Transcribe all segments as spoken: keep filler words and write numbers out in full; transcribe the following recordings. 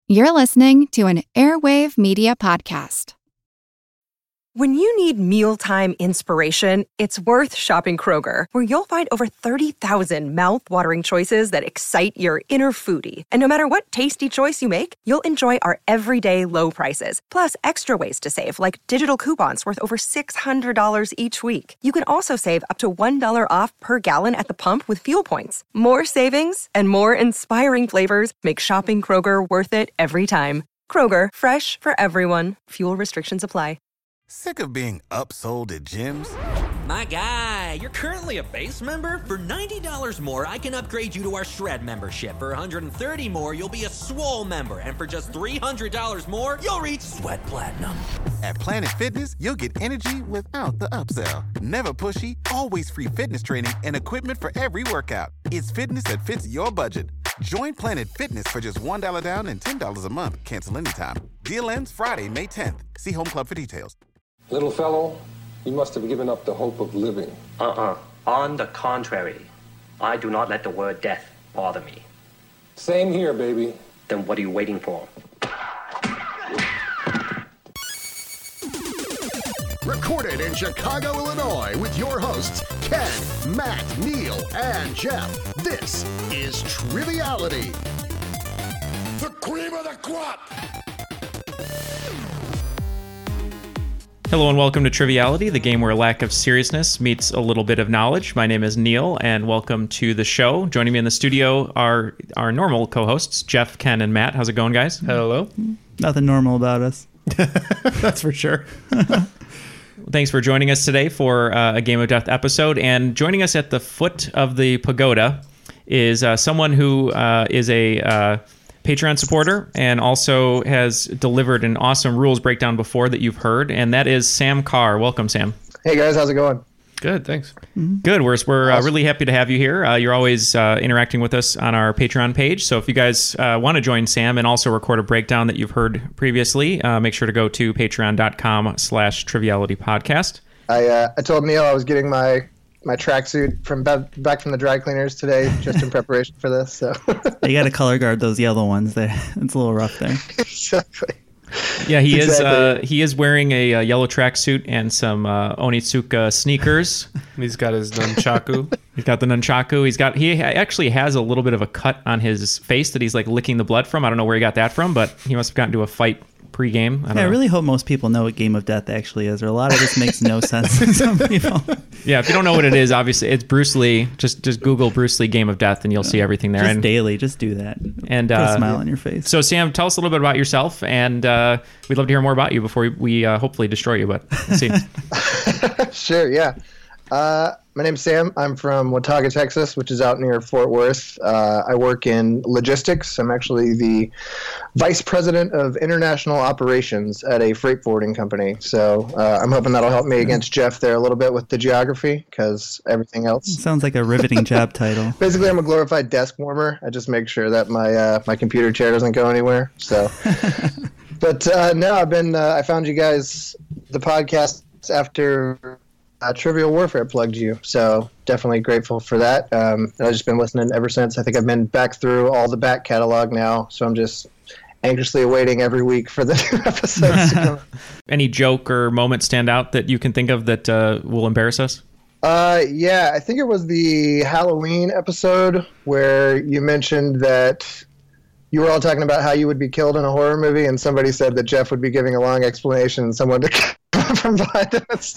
You're listening to an Airwave Media Podcast. When you need mealtime inspiration, it's worth shopping Kroger, where you'll find over thirty thousand mouth-watering choices that excite your inner foodie. And no matter what tasty choice you make, you'll enjoy our everyday low prices, plus extra ways to save, like digital coupons worth over six hundred dollars each week. You can also save up to one dollar off per gallon at the pump with fuel points. More savings and more inspiring flavors make shopping Kroger worth it every time. Kroger, fresh for everyone. Fuel restrictions apply. Sick of being upsold at gyms? My guy, you're currently a base member? For ninety dollars more, I can upgrade you to our Shred membership. For one hundred thirty dollars more, you'll be a Swole member. And for just three hundred dollars more, you'll reach Sweat Platinum. At Planet Fitness, you'll get energy without the upsell. Never pushy, always free fitness training and equipment for every workout. It's fitness that fits your budget. Join Planet Fitness for just one dollar down and ten dollars a month. Cancel anytime. Deal ends Friday, May tenth. See Home Club for details. Little fellow, you must have given up the hope of living. Uh-uh. On the contrary, I do not let the word death bother me. Same here, baby. Then what are you waiting for? Recorded in Chicago, Illinois, with your hosts, Ken, Matt, Neil, and Jeff. This is Triviality. The cream of the crop! Hello and welcome to Triviality, the game where a lack of seriousness meets a little bit of knowledge. My name is Neil, and welcome to the show. Joining me in the studio are our normal co-hosts, Jeff, Ken, and Matt. How's it going, guys? Hello. Nothing normal about us. That's for sure. Thanks for joining us today for uh, a Game of Death episode. And joining us at the foot of the pagoda is uh, someone who uh, is a uh, Patreon supporter and also has delivered an awesome rules breakdown before that you've heard, and that is Sam Carr. Welcome, Sam. Hey, guys. How's it going? Good, thanks. Mm-hmm. Good. We're, we're uh, really happy to have you here. Uh, you're always uh, interacting with us on our Patreon page, so if you guys uh, want to join Sam and also record a breakdown that you've heard previously, uh, make sure to go to patreon.com slash triviality podcast. I, uh, I told Neil I was getting my... my tracksuit from back, back from the dry cleaners today, just in preparation for this. So you got to color guard those yellow ones. There, it's a little rough there. Exactly. Yeah, he exactly. is. Uh, he is wearing a, a yellow tracksuit and some uh, Onitsuka sneakers. He's got his nunchaku. He's got the nunchaku. He's got. He actually has a little bit of a cut on his face that he's like licking the blood from. I don't know where he got that from, but he must have gotten into a fight pre-game. I, yeah, I really hope most people know what Game of Death actually is, or a lot of this makes no sense to some people. Yeah, if you don't know what it is, obviously it's Bruce Lee. Just just Google Bruce Lee Game of Death and you'll see everything there. Just and, daily, just do that. And put uh, a smile on your face. So Sam, tell us a little bit about yourself, and uh, we'd love to hear more about you before we, we uh, hopefully destroy you. But let's see. Sure, yeah. Uh, my name's Sam. I'm from Watauga, Texas, which is out near Fort Worth. Uh, I work in logistics. I'm actually the vice president of international operations at a freight forwarding company. So uh, I'm hoping that'll help me against Jeff there a little bit with the geography, because everything else. Sounds like a riveting job title. Basically, I'm a glorified desk warmer. I just make sure that my uh, my computer chair doesn't go anywhere. So, but uh, no, I've been. Uh, I found you guys the podcast after. Uh, Trivial Warfare plugged you, so definitely grateful for that. Um, I've just been listening ever since. I think I've been back through all the back catalog now, so I'm just anxiously awaiting every week for the new episodes to come. Any joke or moment stand out that you can think of that uh, will embarrass us? Uh, yeah, I think it was the Halloween episode where you mentioned that you were all talking about how you would be killed in a horror movie, and somebody said that Jeff would be giving a long explanation and someone to from behind him and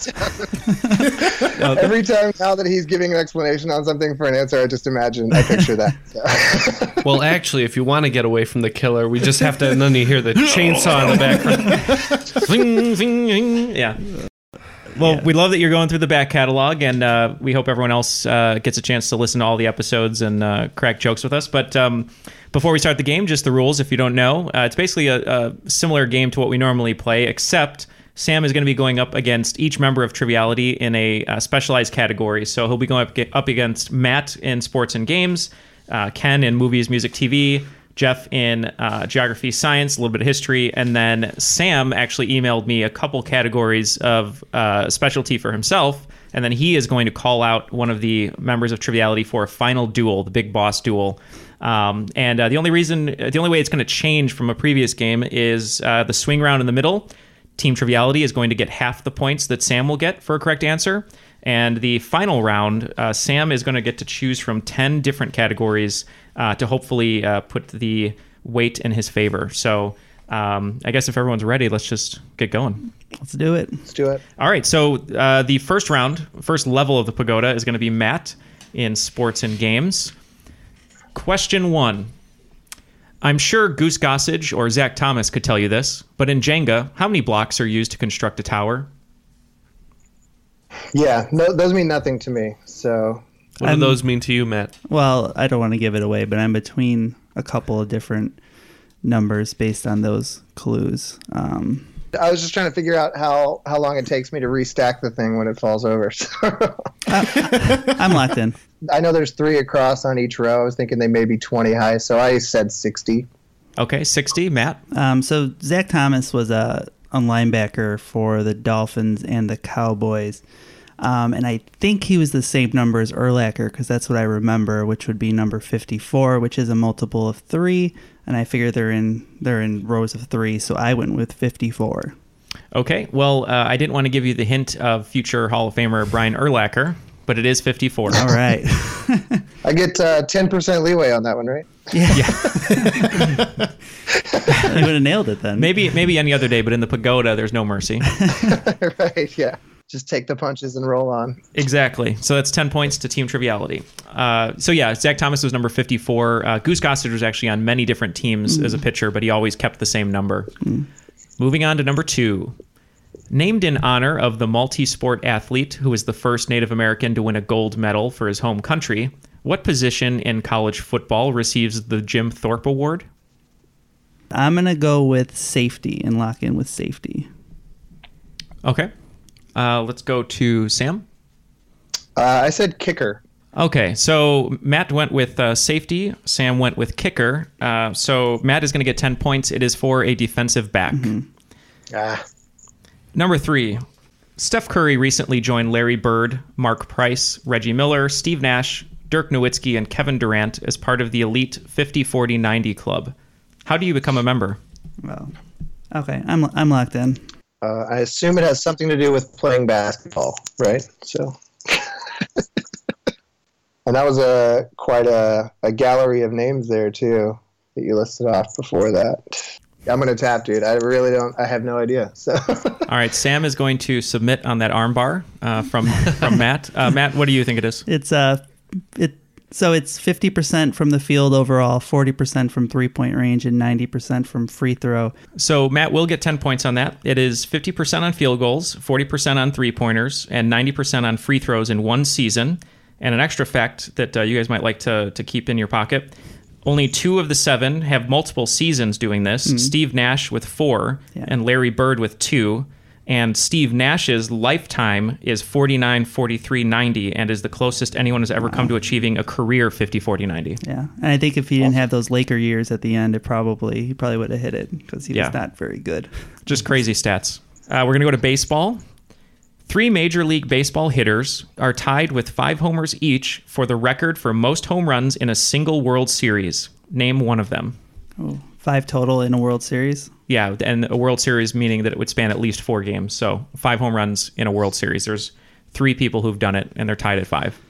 stuff. Every time now that he's giving an explanation on something for an answer, I just imagine, I picture that. So. Well, actually, if you want to get away from the killer, we just have to, and then you hear the chainsaw in the background. Zing, zing, zing. Yeah. Well, yeah. We love that you're going through the back catalog, and uh, we hope everyone else uh, gets a chance to listen to all the episodes and uh, crack jokes with us. But um, before we start the game, just the rules, if you don't know. Uh, it's basically a, a similar game to what we normally play, except Sam is going to be going up against each member of Triviality in a uh, specialized category. So he'll be going up, up against Matt in sports and games, uh, Ken in movies, music, T V, Jeff in uh, geography, science, a little bit of history, and then Sam actually emailed me a couple categories of uh, specialty for himself and then he is going to call out one of the members of Triviality for a final duel, the Big Boss duel. Um, and uh, the only reason, the only way it's going to change from a previous game is uh, the swing round in the middle. Team Triviality is going to get half the points that Sam will get for a correct answer. And the final round, uh, Sam is going to get to choose from ten different categories uh, to hopefully uh, put the weight in his favor. So um, I guess if everyone's ready, let's just get going. Let's do it. Let's do it. All right. So uh, the first round, first level of the pagoda is going to be Matt in sports and games. Question one. I'm sure Goose Gossage or Zach Thomas could tell you this, but in Jenga, how many blocks are used to construct a tower? Yeah, no, those mean nothing to me. So, what do I'm- those mean to you, Matt? Well, I don't want to give it away, but I'm between a couple of different numbers based on those clues. Um, I was just trying to figure out how, how long it takes me to restack the thing when it falls over. So I'm locked in. I know there's three across on each row. I was thinking they may be twenty high, so I said sixty. Okay, sixty. Matt? Um, so Zach Thomas was a, a linebacker for the Dolphins and the Cowboys. Um, and I think he was the same number as Urlacher because that's what I remember, which would be number fifty-four, which is a multiple of three. And I figure they're in they're in rows of three, so I went with fifty-four. Okay, well, uh, I didn't want to give you the hint of future Hall of Famer Brian Urlacher, but it is fifty-four. All right. I get uh, ten percent leeway on that one, right? Yeah. You would have nailed it then. Maybe maybe any other day, but in the pagoda, there's no mercy. Right, yeah. Just take the punches and roll on. Exactly. So that's ten points to Team Triviality. Uh, so yeah, Zach Thomas was number fifty-four. Uh, Goose Gossage was actually on many different teams mm. as a pitcher, but he always kept the same number. Mm. Moving on to number two. Named in honor of the multi-sport athlete who was the first Native American to win a gold medal for his home country, what position in college football receives the Jim Thorpe Award? I'm going to go with safety and lock in with safety. Okay. Uh, let's go to Sam. Uh, I said kicker. Okay, so Matt went with uh, safety. Sam went with kicker. Uh, so Matt is going to get ten points. It is for a defensive back. Mm-hmm. Ah. Number three. Steph Curry recently joined Larry Bird, Mark Price, Reggie Miller, Steve Nash, Dirk Nowitzki, and Kevin Durant as part of the elite fifty forty ninety club. How do you become a member? Well, okay, I'm I'm locked in. Uh, I assume it has something to do with playing basketball, right? So, and that was a quite a, a gallery of names there too that you listed off before that. I'm gonna tap, dude. I really don't. I have no idea. So, all right, Sam is going to submit on that armbar uh, from from Matt. Uh, Matt, what do you think it is? It's uh, it. So it's fifty percent from the field overall, forty percent from three-point range, and ninety percent from free throw. So Matt will get ten points on that. It is fifty percent on field goals, forty percent on three-pointers, and ninety percent on free throws in one season. And an extra fact that uh, you guys might like to, to keep in your pocket, only two of the seven have multiple seasons doing this. Mm-hmm. Steve Nash with four yeah. and Larry Bird with two. And Steve Nash's lifetime is forty-nine forty-three ninety and is the closest anyone has ever wow. come to achieving a career fifty forty ninety. Yeah, and I think if he didn't have those Laker years at the end, it probably he probably would have hit it because he yeah. was not very good. Just crazy stats. Uh, we're going to go to baseball. Three Major League Baseball hitters are tied with five homers each for the record for most home runs in a single World Series. Name one of them. Oh, five total in a World Series? Yeah, and a World Series meaning that it would span at least four games. So five home runs in a World Series. There's three people who've done it, and they're tied at five.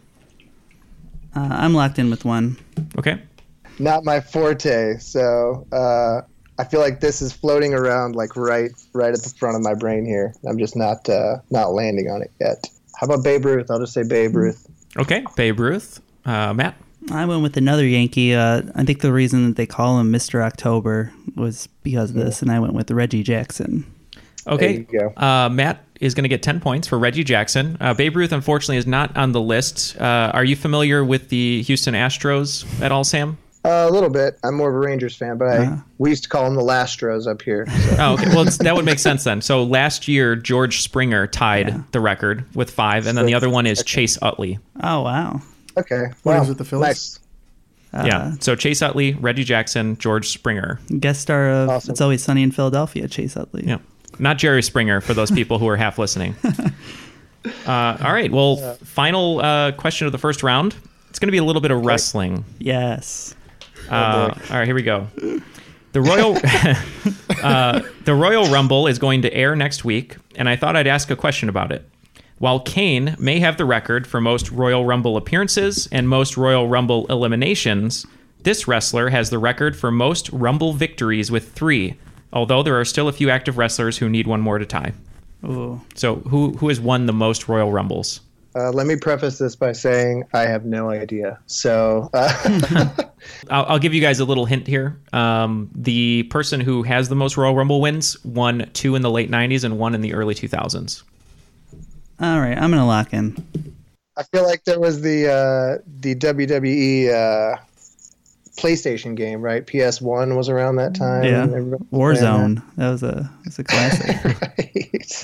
Uh, I'm locked in with one. Okay. Not my forte, so uh, I feel like this is floating around like right right at the front of my brain here. I'm just not uh, not landing on it yet. How about Babe Ruth? I'll just say Babe Ruth. Okay, Babe Ruth. Uh, Matt? I went with another Yankee. Uh, I think the reason that they call him Mister October was because of this, and I went with Reggie Jackson. Okay. Uh, Matt is going to get ten points for Reggie Jackson. Uh, Babe Ruth, unfortunately, is not on the list. Uh, are you familiar with the Houston Astros at all, Sam? Uh, a little bit. I'm more of a Rangers fan, but I, uh-huh. we used to call them the Lastros up here. So. Oh, okay. Well, it's, that would make sense then. So last year, George Springer tied yeah. the record with five, and then the other one is Chase Utley. Oh, wow. Okay. What wow. is it, the Phillies? Nice. Uh, yeah. So Chase Utley, Reggie Jackson, George Springer. Guest star of awesome. It's Always Sunny in Philadelphia, Chase Utley. Yeah. Not Jerry Springer for those people who are half listening. Uh, all right. Well, yeah. final uh, question of the first round. It's going to be a little bit of wrestling. Yes. Uh, all right, here we go. The Royal uh, the Royal Rumble is going to air next week, and I thought I'd ask a question about it. While Kane may have the record for most Royal Rumble appearances and most Royal Rumble eliminations, this wrestler has the record for most Rumble victories with three, although there are still a few active wrestlers who need one more to tie. Ooh. So who who has won the most Royal Rumbles? Uh, let me preface this by saying I have no idea. So uh... I'll, I'll give you guys a little hint here. Um, the person who has the most Royal Rumble wins won two in the late nineties and one in the early two thousands. All right, I'm going to lock in. I feel like there was the uh, the W W E uh, PlayStation game, right? P S one was around that time. Yeah, Warzone. That was a, that was a classic. Right.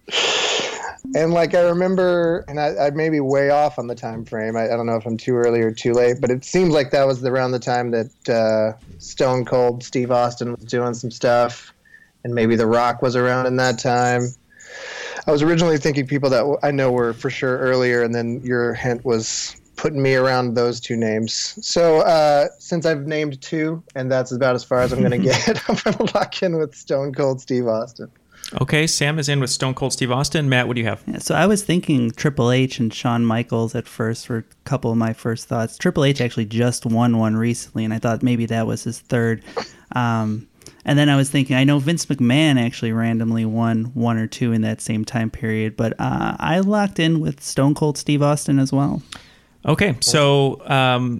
And like I remember, and I, I may be way off on the time frame. I, I don't know if I'm too early or too late, but it seems like that was around the time that uh, Stone Cold Steve Austin was doing some stuff, and maybe The Rock was around in that time. I was originally thinking people that I know were for sure earlier, and then your hint was putting me around those two names. So uh, since I've named two, and that's about as far as I'm going to get, I'm going to lock in with Stone Cold Steve Austin. Okay, Sam is in with Stone Cold Steve Austin. Matt, what do you have? Yeah, so I was thinking Triple H and Shawn Michaels at first were a couple of my first thoughts. Triple H actually just won one recently, and I thought maybe that was his third. Um, and then I was thinking, I know Vince McMahon actually randomly won one or two in that same time period, but uh, I locked in with Stone Cold Steve Austin as well. Okay, so um,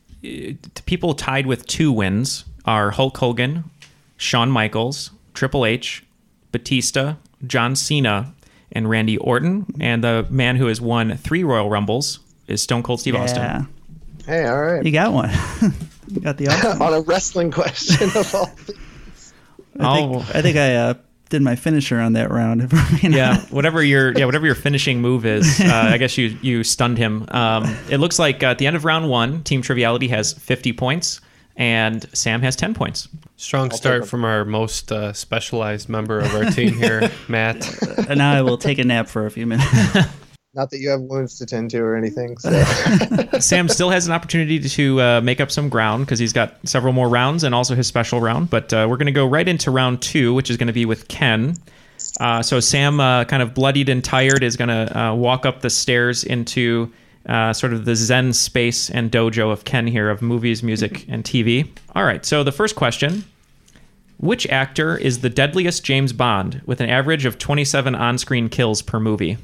people tied with two wins are Hulk Hogan, Shawn Michaels, Triple H, Batista, John Cena, and Randy Orton. And the man who has won three Royal Rumbles is Stone Cold Steve yeah. Austin. Hey, all right. You got one. You got the Austin. On a wrestling question of all things. I think, oh. I, think I uh, did my finisher on that round. yeah, whatever your yeah whatever your finishing move is, uh, I guess you you stunned him. Um, it looks like uh, at the end of round one, Team Triviality has fifty points, and Sam has ten points. Strong start from our most uh, specialized member of our team here, Matt. And now I will take a nap for a few minutes. Not that you have wounds to tend to or anything. So. Sam still has an opportunity to uh, make up some ground because he's got several more rounds and also his special round. But uh, we're going to go right into round two, which is going to be with Ken. Uh, so Sam, uh, kind of bloodied and tired, is going to uh, walk up the stairs into uh, sort of the Zen space and dojo of Ken here of movies, music, and T V. All right, so the first question. Which actor is the deadliest James Bond with an average of twenty-seven on-screen kills per movie?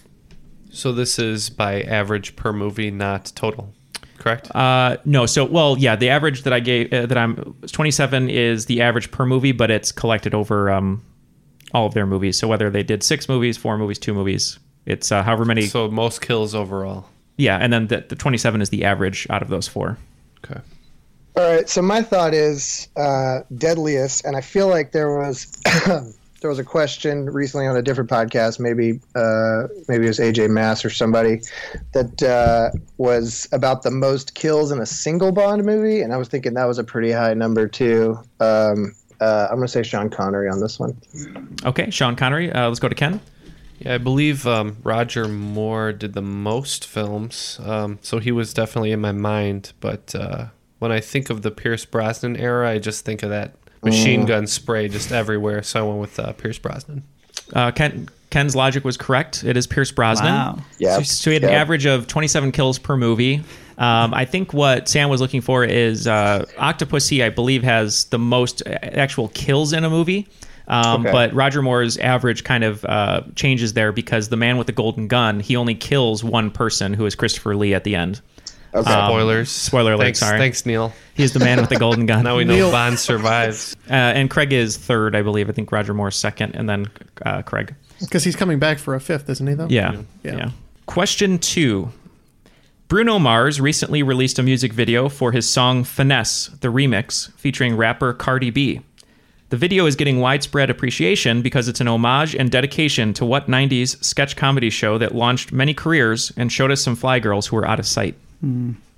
So this is by average per movie, not total, correct? Uh, no. So, well, yeah, the average that I gave uh, that I'm twenty-seven is the average per movie, but it's collected over um, all of their movies. So whether they did six movies, four movies, two movies, it's uh, however many. So most kills overall. Yeah, and then the, the twenty-seven is the average out of those four. Okay. All right. So my thought is uh, deadliest, and I feel like there was. There was a question recently on a different podcast, maybe uh, maybe it was A J Mass or somebody, that uh, was about the most kills in a single Bond movie, and I was thinking that was a pretty high number too. Um, uh, I'm going to say Sean Connery on this one. Okay, Sean Connery. Uh, let's go to Ken. Yeah, I believe um, Roger Moore did the most films, um, so he was definitely in my mind. But uh, when I think of the Pierce Brosnan era, I just think of that machine gun spray just everywhere, so I went with uh, Pierce Brosnan. Uh, Ken, Ken's logic was correct. It is Pierce Brosnan. Wow. Yeah. So, so he had yep. an average of twenty-seven kills per movie. Um, I think what Sam was looking for is uh, Octopussy, I believe, has the most actual kills in a movie. Um, okay. But Roger Moore's average kind of uh, changes there because the man with the golden gun, he only kills one person, who is Christopher Lee at the end. Okay. Um, Spoilers. Spoiler alert, thanks, sorry. Thanks, Neil. He's the man with the golden gun. Now we know Neil. Bond survives. Uh, and Craig is third, I believe. I think Roger Moore's second, and then uh, Craig. Because he's coming back for a fifth, isn't he, though? Yeah. yeah. yeah. Question two. Bruno Mars recently released a music video for his song Finesse, the remix, featuring rapper Cardi B. The video is getting widespread appreciation because it's an homage and dedication to what nineties sketch comedy show that launched many careers and showed us some fly girls who were out of sight. Mm.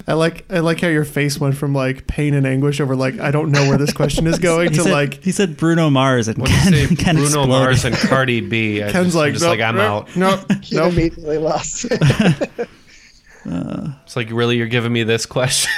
I like I like how your face went from like pain and anguish over like I don't know where this question is going He to said, like he said Bruno Mars and When Ken, you say Ken Bruno exploded. Mars and Cardi B, I Ken's just, like, I'm just nope, like I'm nope, out. Nope, He nope. immediately lost. It's like, really, you're giving me this question?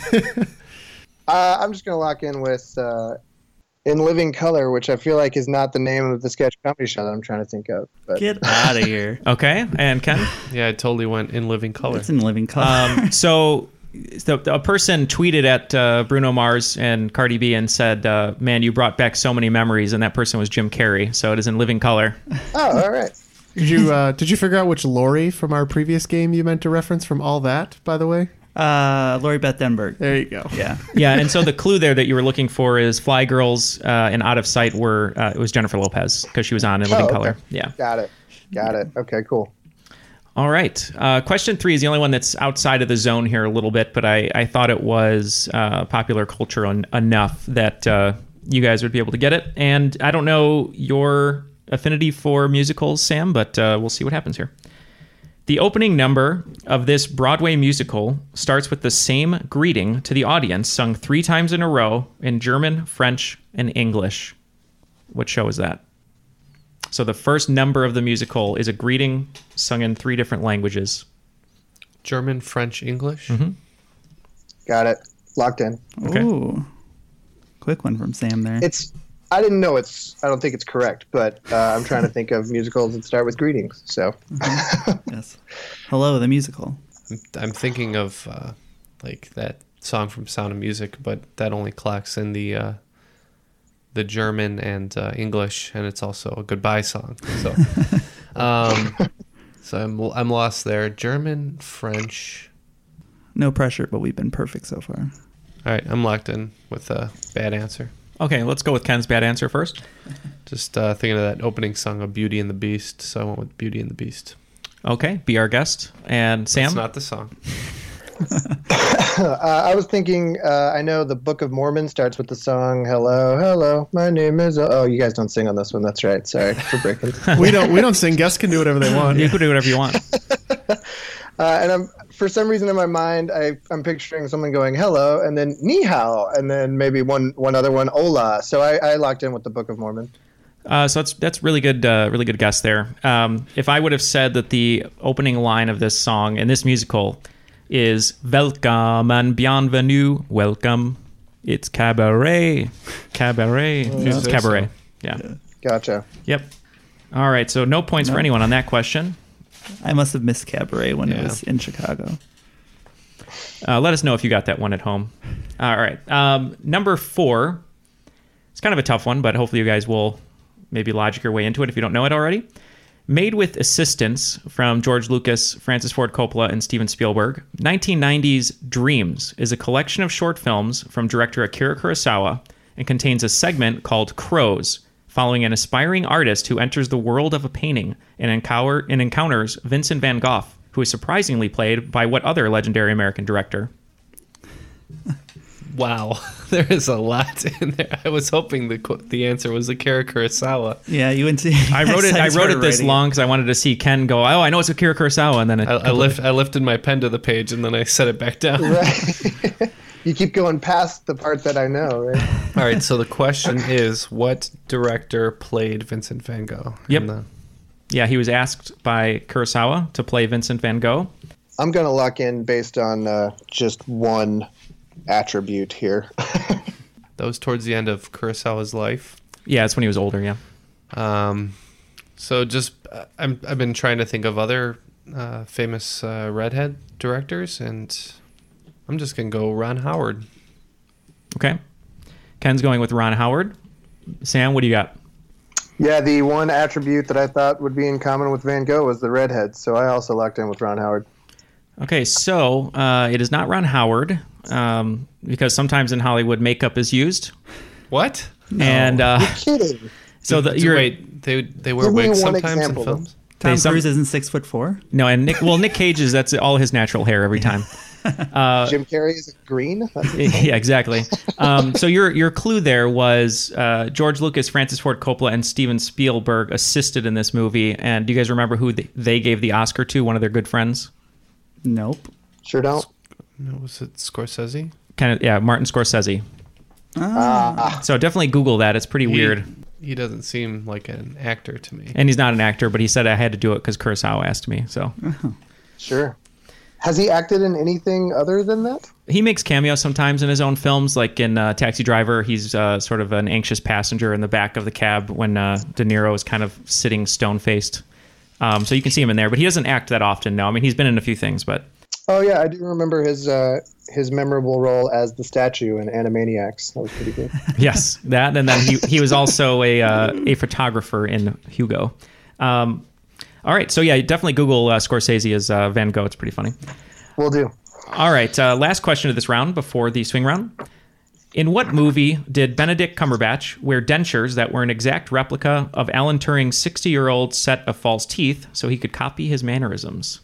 uh, I'm just gonna lock in with uh, In Living Color, which I feel like is not the name of the sketch comedy show that I'm trying to think of. But Get out of here. Okay, and Ken? Yeah, I totally went In Living Color. It's in living color. Um, so, so a person tweeted at uh, Bruno Mars and Cardi B and said, uh, man, you brought back so many memories, and that person was Jim Carrey. So it is in living color. oh, all right. Did you uh, did you figure out which Lori from our previous game you meant to reference from All That? By the way, uh, Lori Beth Denberg. there you go. Yeah. Yeah, and so the clue there that you were looking for is Fly Girls uh, and Out of Sight were, uh, it was Jennifer Lopez because she was on in living Oh, okay. color. Yeah. Got it. Got it. Okay, cool. All right. Uh, question three is the only one that's outside of the zone here a little bit, but I, I thought it was uh, popular culture en- enough that uh, you guys would be able to get it. And I don't know your affinity for musicals, Sam, but uh, we'll see what happens here. The opening number of this Broadway musical starts with the same greeting to the audience sung three times in a row in German, French, and English. What show is that? So the first number of the musical is a greeting sung in three different languages. German, French, English? Mm-hmm. Got it. Locked in. Okay. Ooh. Quick one from Sam there. It's. I didn't know it's. I don't think it's correct, but uh, I'm trying to think of musicals that start with greetings. So. Yes. Hello, the musical. I'm, I'm thinking of uh, like that song from Sound of Music, but that only clocks in the uh, the German and uh, English, and it's also a goodbye song. So, um, so I'm I'm lost there. German, French. No pressure, but we've been perfect so far. All right, I'm locked in with a bad answer. Okay, let's go with Ken's bad answer first. Just uh, thinking of that opening song of Beauty and the Beast, so I went with Beauty and the Beast. Okay, be our guest. And Sam? That's not the song. uh, I was thinking, uh, I know the Book of Mormon starts with the song "Hello, hello, my name is." Oh, you guys don't sing on this one. That's right. Sorry for breaking. we don't. We don't sing. Guests can do whatever they want. You can do whatever you want. uh, and I'm for some reason in my mind, I, I'm picturing someone going "hello" and then "ni hao" and then maybe one one other one "hola." So I, I locked in with the Book of Mormon. Uh, so that's that's really good, uh, really good guess there. Um, if I would have said that the opening line of this song in this musical is "Welcome and bienvenue, welcome," it's cabaret, cabaret, Oh, it's yeah. cabaret. Yeah. Gotcha. Yep. All right. So no points No. for anyone on that question. I must have missed Cabaret when Yeah. it was in Chicago. Uh, let us know if you got that one at home. All right. Um, number four. It's kind of a tough one, but hopefully you guys will maybe logic your way into it if you don't know it already. Made with assistance from George Lucas, Francis Ford Coppola, and Steven Spielberg, nineteen nineties Dreams is a collection of short films from director Akira Kurosawa and contains a segment called Crows, following an aspiring artist who enters the world of a painting and, encounter, and encounters Vincent van Gogh, who is surprisingly played by what other legendary American director? Wow, there is a lot in there. I was hoping the qu- the answer was Akira Kurosawa. Yeah, you went to. I wrote it. I wrote it this long because I wanted to see Ken go, "Oh, I know it's Akira Kurosawa," and then it I, I lift I lifted my pen to the page and then I set it back down. Right. You keep going past the part that I know, right? All right. So the question is, what director played Vincent Van Gogh? Yep. in the- Yeah, he was asked by Kurosawa to play Vincent van Gogh. I'm going to lock in based on uh, just one attribute here. That was towards the end of Kurosawa's life. Yeah, it's when he was older. Yeah. Um, so just uh, I'm I've been trying to think of other uh, famous uh, redhead directors, and I'm just gonna go Ron Howard. Okay. Ken's going with Ron Howard. Sam, what do you got? Yeah, the one attribute that I thought would be in common with Van Gogh was the redhead, so I also locked in with Ron Howard. Okay, so uh, it is not Ron Howard um, because sometimes in Hollywood makeup is used. What? And uh, You're kidding. so the, Dude, you're wait, they they wear Give me wigs one sometimes in example. films. Tom They some- Cruise isn't six foot four. no, and Nick. Well, Nick Cage is that's all his natural hair every time. Uh, Jim Carrey is green? That's yeah, exactly. Um, so your your clue there was uh, George Lucas, Francis Ford Coppola, and Steven Spielberg assisted in this movie. And do you guys remember who they, they gave the Oscar to? One of their good friends. Nope. Sure don't. No, was it Scorsese? Kind of, yeah, Martin Scorsese. Ah. So definitely Google that. It's pretty He- weird. He doesn't seem like an actor to me. And he's not an actor, but he said I had to do it because Kurosawa asked me. So Sure. Has he acted in anything other than that? he makes cameos sometimes in his own films, like in uh, Taxi Driver. He's uh, sort of an anxious passenger in the back of the cab when uh, De Niro is kind of sitting stone-faced. Um, so you can see him in there, but he doesn't act that often. No, I mean he's been in a few things, but Oh yeah, I do remember his uh, his memorable role as the statue in Animaniacs. That was pretty good. yes, that, and then he he was also a uh, a photographer in Hugo. Um, all right, so yeah, definitely Google uh, Scorsese as uh, Van Gogh. It's pretty funny. Will do. All right, uh, last question of this round before the swing round. In what movie did Benedict Cumberbatch wear dentures that were an exact replica of Alan Turing's sixty-year-old set of false teeth so he could copy his mannerisms?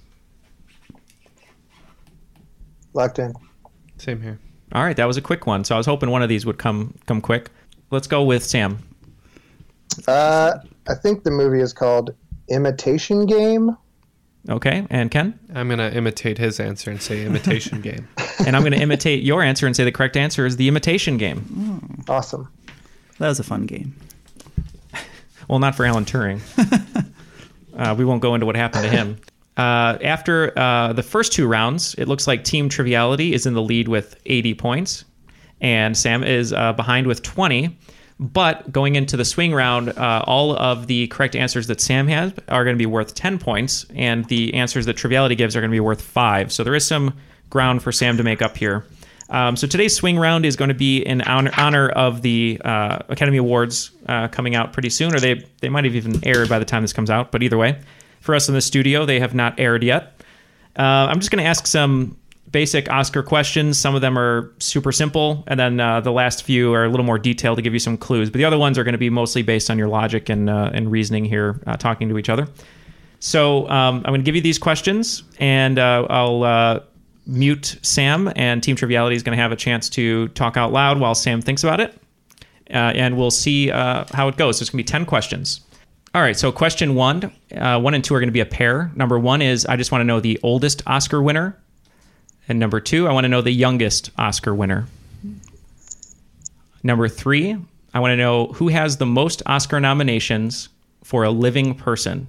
Locked in. Same here. All right, that was a quick one. So I was hoping one of these would come come quick. Let's go with Sam. Uh, I think the movie is called Imitation Game. Okay, and Ken? I'm going to imitate his answer and say Imitation Game. And I'm going to imitate your answer and say the correct answer is The Imitation Game. Oh. Awesome. That was a fun game. Well, not for Alan Turing. uh, we won't go into what happened to him. Uh, after uh, the first two rounds, it looks like Team Triviality is in the lead with eighty points, and Sam is uh, behind with twenty. But going into the swing round, uh, all of the correct answers that Sam has are going to be worth ten points, and the answers that Triviality gives are going to be worth five. So there is some ground for Sam to make up here. Um, so today's swing round is going to be in honor, honor of the uh, Academy Awards uh, coming out pretty soon, or they, they might have even aired by the time this comes out, but either way. For us in the studio, they have not aired yet. Uh, I'm just going to ask some basic Oscar questions. Some of them are super simple, and then uh, the last few are a little more detailed to give you some clues. But the other ones are going to be mostly based on your logic and uh, and reasoning here, uh, talking to each other. So um, I'm going to give you these questions, and uh, I'll uh, mute Sam, and Team Triviality is going to have a chance to talk out loud while Sam thinks about it. Uh, and we'll see uh, how it goes. So it's going to be ten questions. All right, so question one, uh, one and two are going to be a pair. Number one is, I just want to know the oldest Oscar winner. And number two, I want to know the youngest Oscar winner. Number three, I want to know who has the most Oscar nominations for a living person.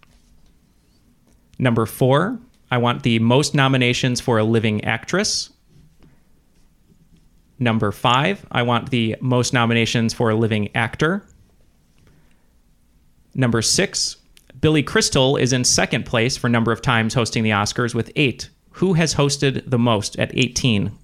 Number four, I want the most nominations for a living actress. Number five, I want the most nominations for a living actor. Number six, Billy Crystal is in second place for number of times hosting the Oscars with eight. Who has hosted the most at eighteen?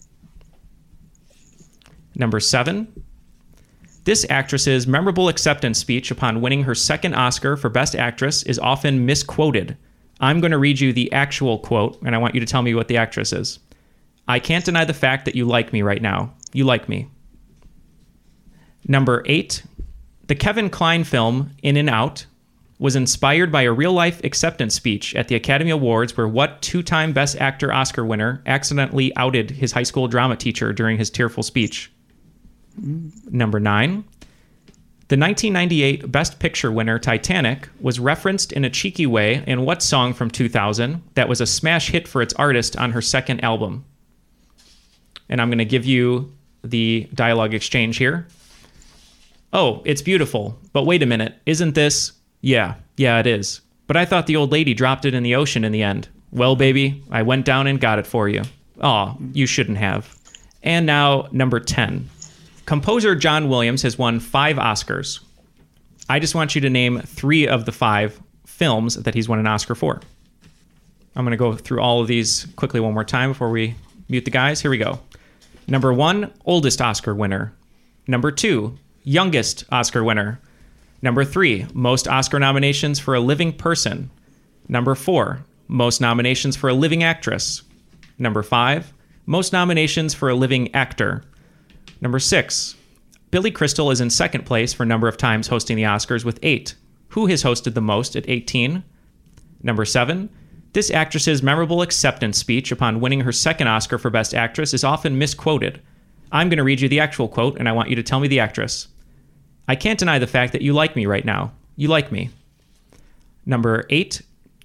Number seven, this actress's memorable acceptance speech upon winning her second Oscar for Best Actress is often misquoted. I'm going to read you the actual quote, and I want you to tell me what the actress is. I can't deny the fact that you like me right now. You like me. Number eight, the Kevin Kline film In and Out was inspired by a real-life acceptance speech at the Academy Awards where what two-time Best Actor Oscar winner accidentally outed his high school drama teacher during his tearful speech? Mm. Number nine, the nineteen ninety-eight Best Picture winner Titanic was referenced in a cheeky way in what song from two thousand that was a smash hit for its artist on her second album? And I'm going to give you the dialogue exchange here. Oh, it's beautiful. But wait a minute. Isn't this... Yeah, yeah, it is. But I thought the old lady dropped it in the ocean in the end. Well, baby, I went down and got it for you. Aw, you shouldn't have. And now, number ten. Composer John Williams has won five Oscars. I just want you to name three of the five films that he's won an Oscar for. I'm going to go through all of these quickly one more time before we mute the guys. Here we go. Number one, oldest Oscar winner. Number two, youngest Oscar winner. Number three, most Oscar nominations for a living person. Number four, most nominations for a living actress. Number five, most nominations for a living actor. Number six, Billy Crystal is in second place for number of times hosting the Oscars with eight. Who has hosted the most at eighteen? Number seven, this actress's memorable acceptance speech upon winning her second Oscar for Best Actress is often misquoted. I'm going to read you the actual quote, and I want you to tell me the actress. I can't deny the fact that you like me right now. You like me. Number eight,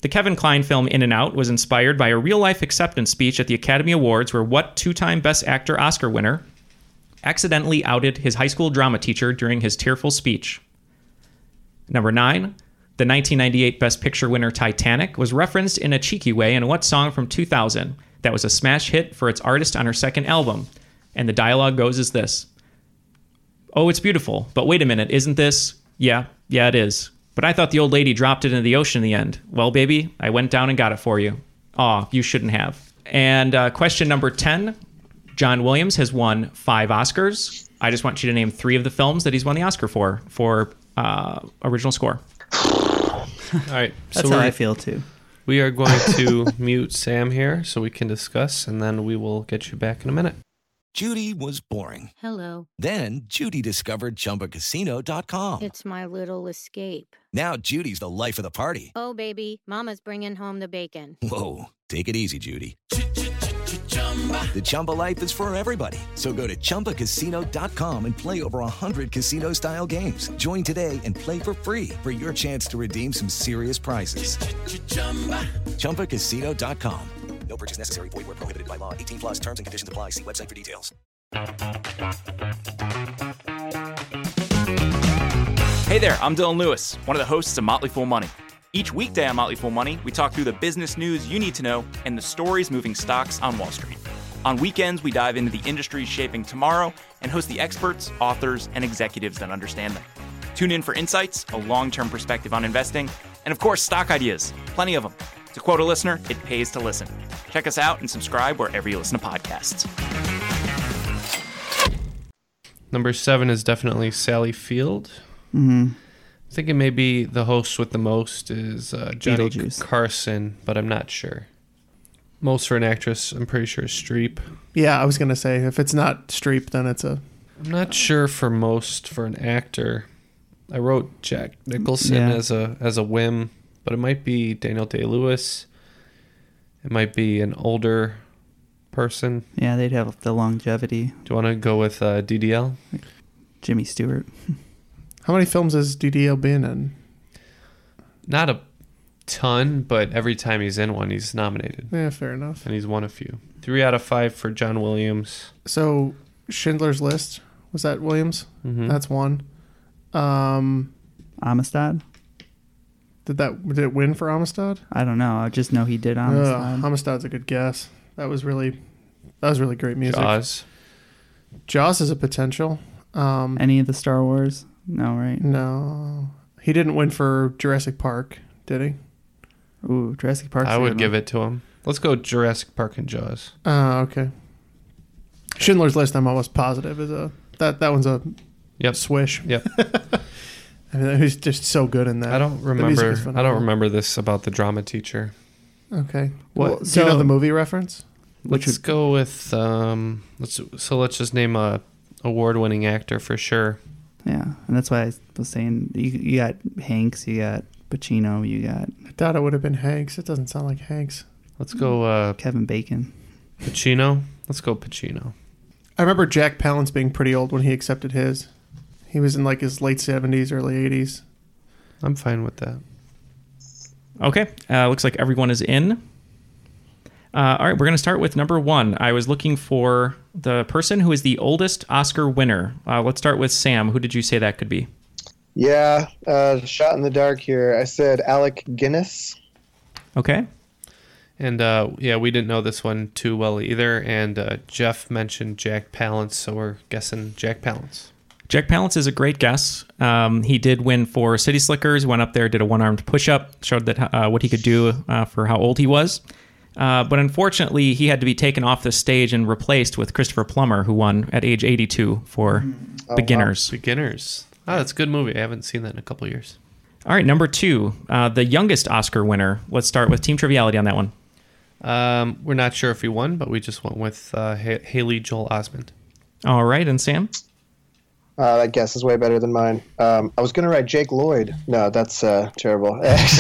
The Kevin Kline film In and Out was inspired by a real-life acceptance speech at the Academy Awards where what two-time Best Actor Oscar winner accidentally outed his high school drama teacher during his tearful speech? Number nine, the nineteen ninety-eight Best Picture winner Titanic was referenced in a cheeky way in what song from two thousand that was a smash hit for its artist on her second album? And the dialogue goes as this. Oh, it's beautiful, but wait a minute, isn't this? Yeah, yeah, it is. But I thought the old lady dropped it into the ocean in the end. Well, baby, I went down and got it for you. Aw, you shouldn't have. And uh, question number ten. John Williams has won five Oscars. I just want you to name three of the films that he's won the Oscar for, for uh, original score. All right. That's so how I feel, too. We are going to mute Sam here so we can discuss, and then we will get you back in a minute. Judy was boring. Hello. Then Judy discovered Chumba Casino dot com. It's my little escape. Now Judy's the life of the party. Oh, baby, mama's bringing home the bacon. Whoa, take it easy, Judy. The Chumba life is for everybody. So go to Chumba Casino dot com and play over one hundred casino-style games. Join today and play for free for your chance to redeem some serious prizes. Chumba Casino dot com. No purchase necessary. Void where prohibited by law. eighteen plus terms and conditions apply. See website for details. Hey there, I'm Dylan Lewis, one of the hosts of Motley Fool Money. Each weekday on Motley Fool Money, we talk through the business news you need to know and the stories moving stocks on Wall Street. On weekends, we dive into the industries shaping tomorrow and host the experts, authors, and executives that understand them. Tune in for insights, a long-term perspective on investing, and of course, stock ideas. Plenty of them. To quote a listener, it pays to listen. Check us out and subscribe wherever you listen to podcasts. Number seven is definitely Sally Field. Mm-hmm. I'm thinking maybe the host with the most is uh, Johnny Beetlejuice. Carson, but I'm not sure. Most for an actress, I'm pretty sure is Streep. Yeah, I was going to say, if it's not Streep, then it's a... I'm not sure for most for an actor. I wrote Jack Nicholson Yeah. as a as a whim, but it might be Daniel Day-Lewis. It might be an older person. Yeah, they'd have the longevity. Do you want to go with uh, D D L? Jimmy Stewart. How many films has D D L been in? Not a ton, but every time he's in one, he's nominated. Yeah, fair enough. And he's won a few. Three out of five for John Williams. So, Schindler's List, was that Williams? Mhm. That's one. Um, Amistad? Did that did it win for Amistad? I don't know. I just know he did Ugh, Amistad. Amistad's a good guess. That was really that was really great music. Jaws. Jaws is a potential. Um, Any of the Star Wars? No, right? no, he didn't win for Jurassic Park, did he? Ooh, Jurassic Park. I would give it to him. Let's go Jurassic Park and Jaws. Oh, okay. Schindler's List, I'm almost positive is a that that one's a Yep. swish. Yep. I mean, he's just so good in that. I don't The music remember. is I don't phenomenal. remember this about the drama teacher. Okay. What- Well, do so- you know the movie reference? Which Let's would- go with um. Let's so let's just name a award-winning actor for sure. Yeah, and that's why I was saying you, you got Hanks, you got Pacino, you got I thought it would have been Hanks. It doesn't sound like Hanks. Let's go uh, Kevin Bacon. Pacino. Let's go Pacino. I remember Jack Palance being pretty old when he accepted his. He was in like his late seventies, early eighties. I'm fine with that. Okay, uh, looks like everyone is in. Uh, all right, we're going to start with number one. I was looking for the person who is the oldest Oscar winner. Uh, let's start with Sam. Who did you say that could be? Yeah, uh, shot in the dark here. I said Alec Guinness. Okay. And uh, yeah, we didn't know this one too well either. And uh, Jeff mentioned Jack Palance, so we're guessing Jack Palance. Jack Palance is a great guess. Um, he did win for City Slickers. Went up there, did a one-armed push-up, showed that uh, what he could do uh, for how old he was. Uh, but unfortunately, he had to be taken off the stage and replaced with Christopher Plummer, who won at age eighty-two for Oh, Beginners. Beginners. Oh, that's a good movie. I haven't seen that in a couple of years. All right, number two, uh, the youngest Oscar winner. Let's start with Team Triviality on that one. Um, we're not sure if he won, but we just went with uh, ha- Haley Joel Osment. All right, and Sam? Uh, that guess is way better than mine. Um, I was going to write Jake Lloyd. No, that's uh, terrible.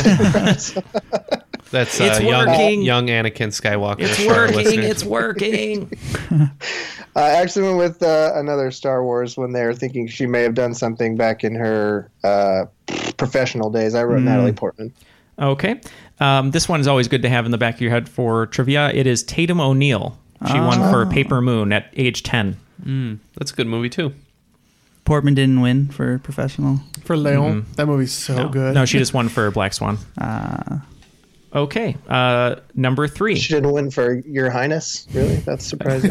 That's uh, It's young, working. young Anakin Skywalker. It's for our working. listeners. It's working. I actually went with uh, another Star Wars when they were thinking she may have done something back in her uh, professional days. I wrote Mm. Natalie Portman. Okay. Um, this one is always good to have in the back of your head for trivia. It is Tatum O'Neal. She Oh. won for Paper Moon at age ten. Mm, that's a good movie, too. Portman didn't win for professional. For Leon, Mhm. that movie's so no. good. No, she just won for Black Swan. Uh, okay. Uh, number three. She didn't win for Your Highness. Really? That's surprising.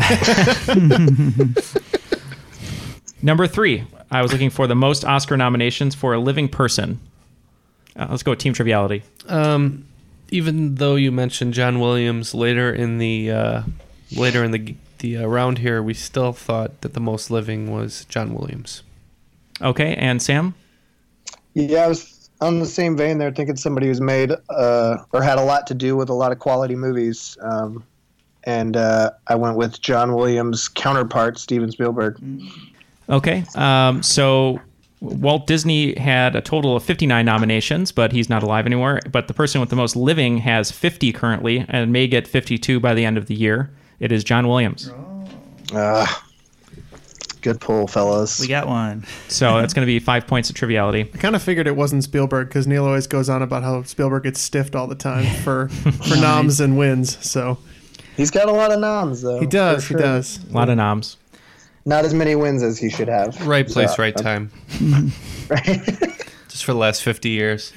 Number three. I was looking for the most Oscar nominations for a living person. Uh, let's go with Team Triviality. Um, even though you mentioned John Williams later in the uh, later in the the uh, round here, we still thought that the most living was John Williams. Okay, and Sam? Yeah, I was on the same vein there, thinking somebody who's made uh, or had a lot to do with a lot of quality movies. Um, and uh, I went with John Williams' counterpart, Steven Spielberg. Okay, um, so Walt Disney had a total of fifty-nine nominations, but he's not alive anymore. But the person with the most living has fifty currently and may get fifty-two by the end of the year. It is John Williams. Uh, good pull, fellas. we got one. So that's going to be five points of triviality. I kind of figured it wasn't Spielberg because Neil always goes on about how Spielberg gets stiffed all the time for for noms and wins. So He's got a lot of noms, though. he does. for He sure. does. A lot of noms. Not as many wins as he should have. Right place, So, right uh, time. Right. Just for the last fifty years.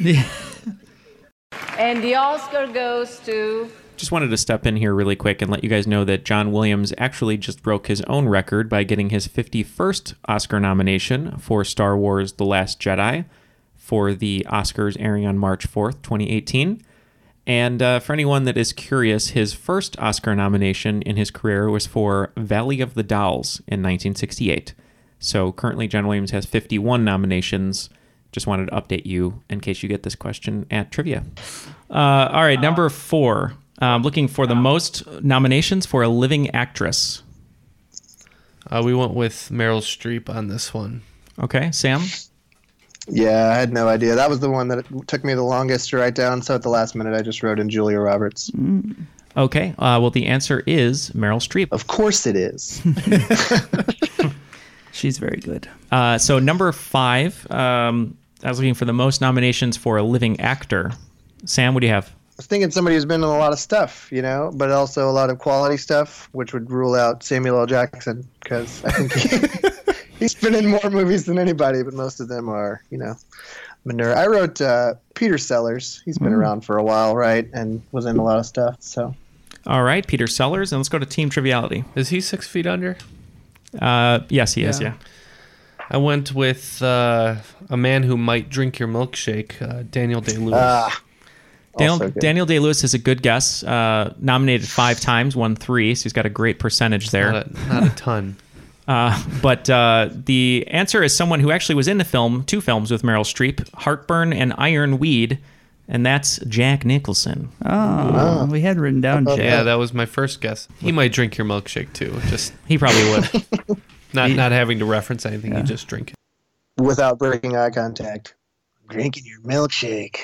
And the Oscar goes to... Just wanted to step in here really quick and let you guys know that John Williams actually just broke his own record by getting his fifty-first Oscar nomination for Star Wars The Last Jedi for the Oscars airing on March fourth, twenty eighteen. And uh, for anyone that is curious, his first Oscar nomination in his career was for Valley of the Dolls in nineteen sixty-eight. So currently John Williams has fifty-one nominations. Just wanted to update you in case you get this question at trivia. Uh, all right, number four. Um, looking for the most nominations for a living actress. Uh, we went with Meryl Streep on this one. Okay, Sam? Yeah, I had no idea. That was the one that it took me the longest to write down. So at the last minute, I just wrote in Julia Roberts. Okay, uh, well, the answer is Meryl Streep. Of course it is. She's very good. Uh, so number five, um, I was looking for the most nominations for a living actor. Sam, what do you have? I was thinking somebody who's been in a lot of stuff, you know, but also a lot of quality stuff, which would rule out Samuel L. Jackson because I think he, he's been in more movies than anybody, but most of them are, you know, manure. I wrote uh, Peter Sellers. He's been Mm. around for a while, right, and was in a lot of stuff. So All right, Peter Sellers, and let's go to Team Triviality. Is he six feet under? Uh, yes, he is, yeah. I went with uh, a man who might drink your milkshake, uh, Daniel Day-Lewis. Ah. Daniel, Also good. Daniel Day-Lewis is a good guess. Uh, nominated five times, won three, so he's got a great percentage there. Not a, not a ton. Uh, but uh, the answer is someone who actually was in the film, two films with Meryl Streep, Heartburn and Iron Weed, and that's Jack Nicholson. Oh, we had written down Jack. Yeah, that was my first guess. He might drink your milkshake too. Just He probably would. not not having to reference anything. Yeah. You just drink it. without breaking eye contact, drinking your milkshake.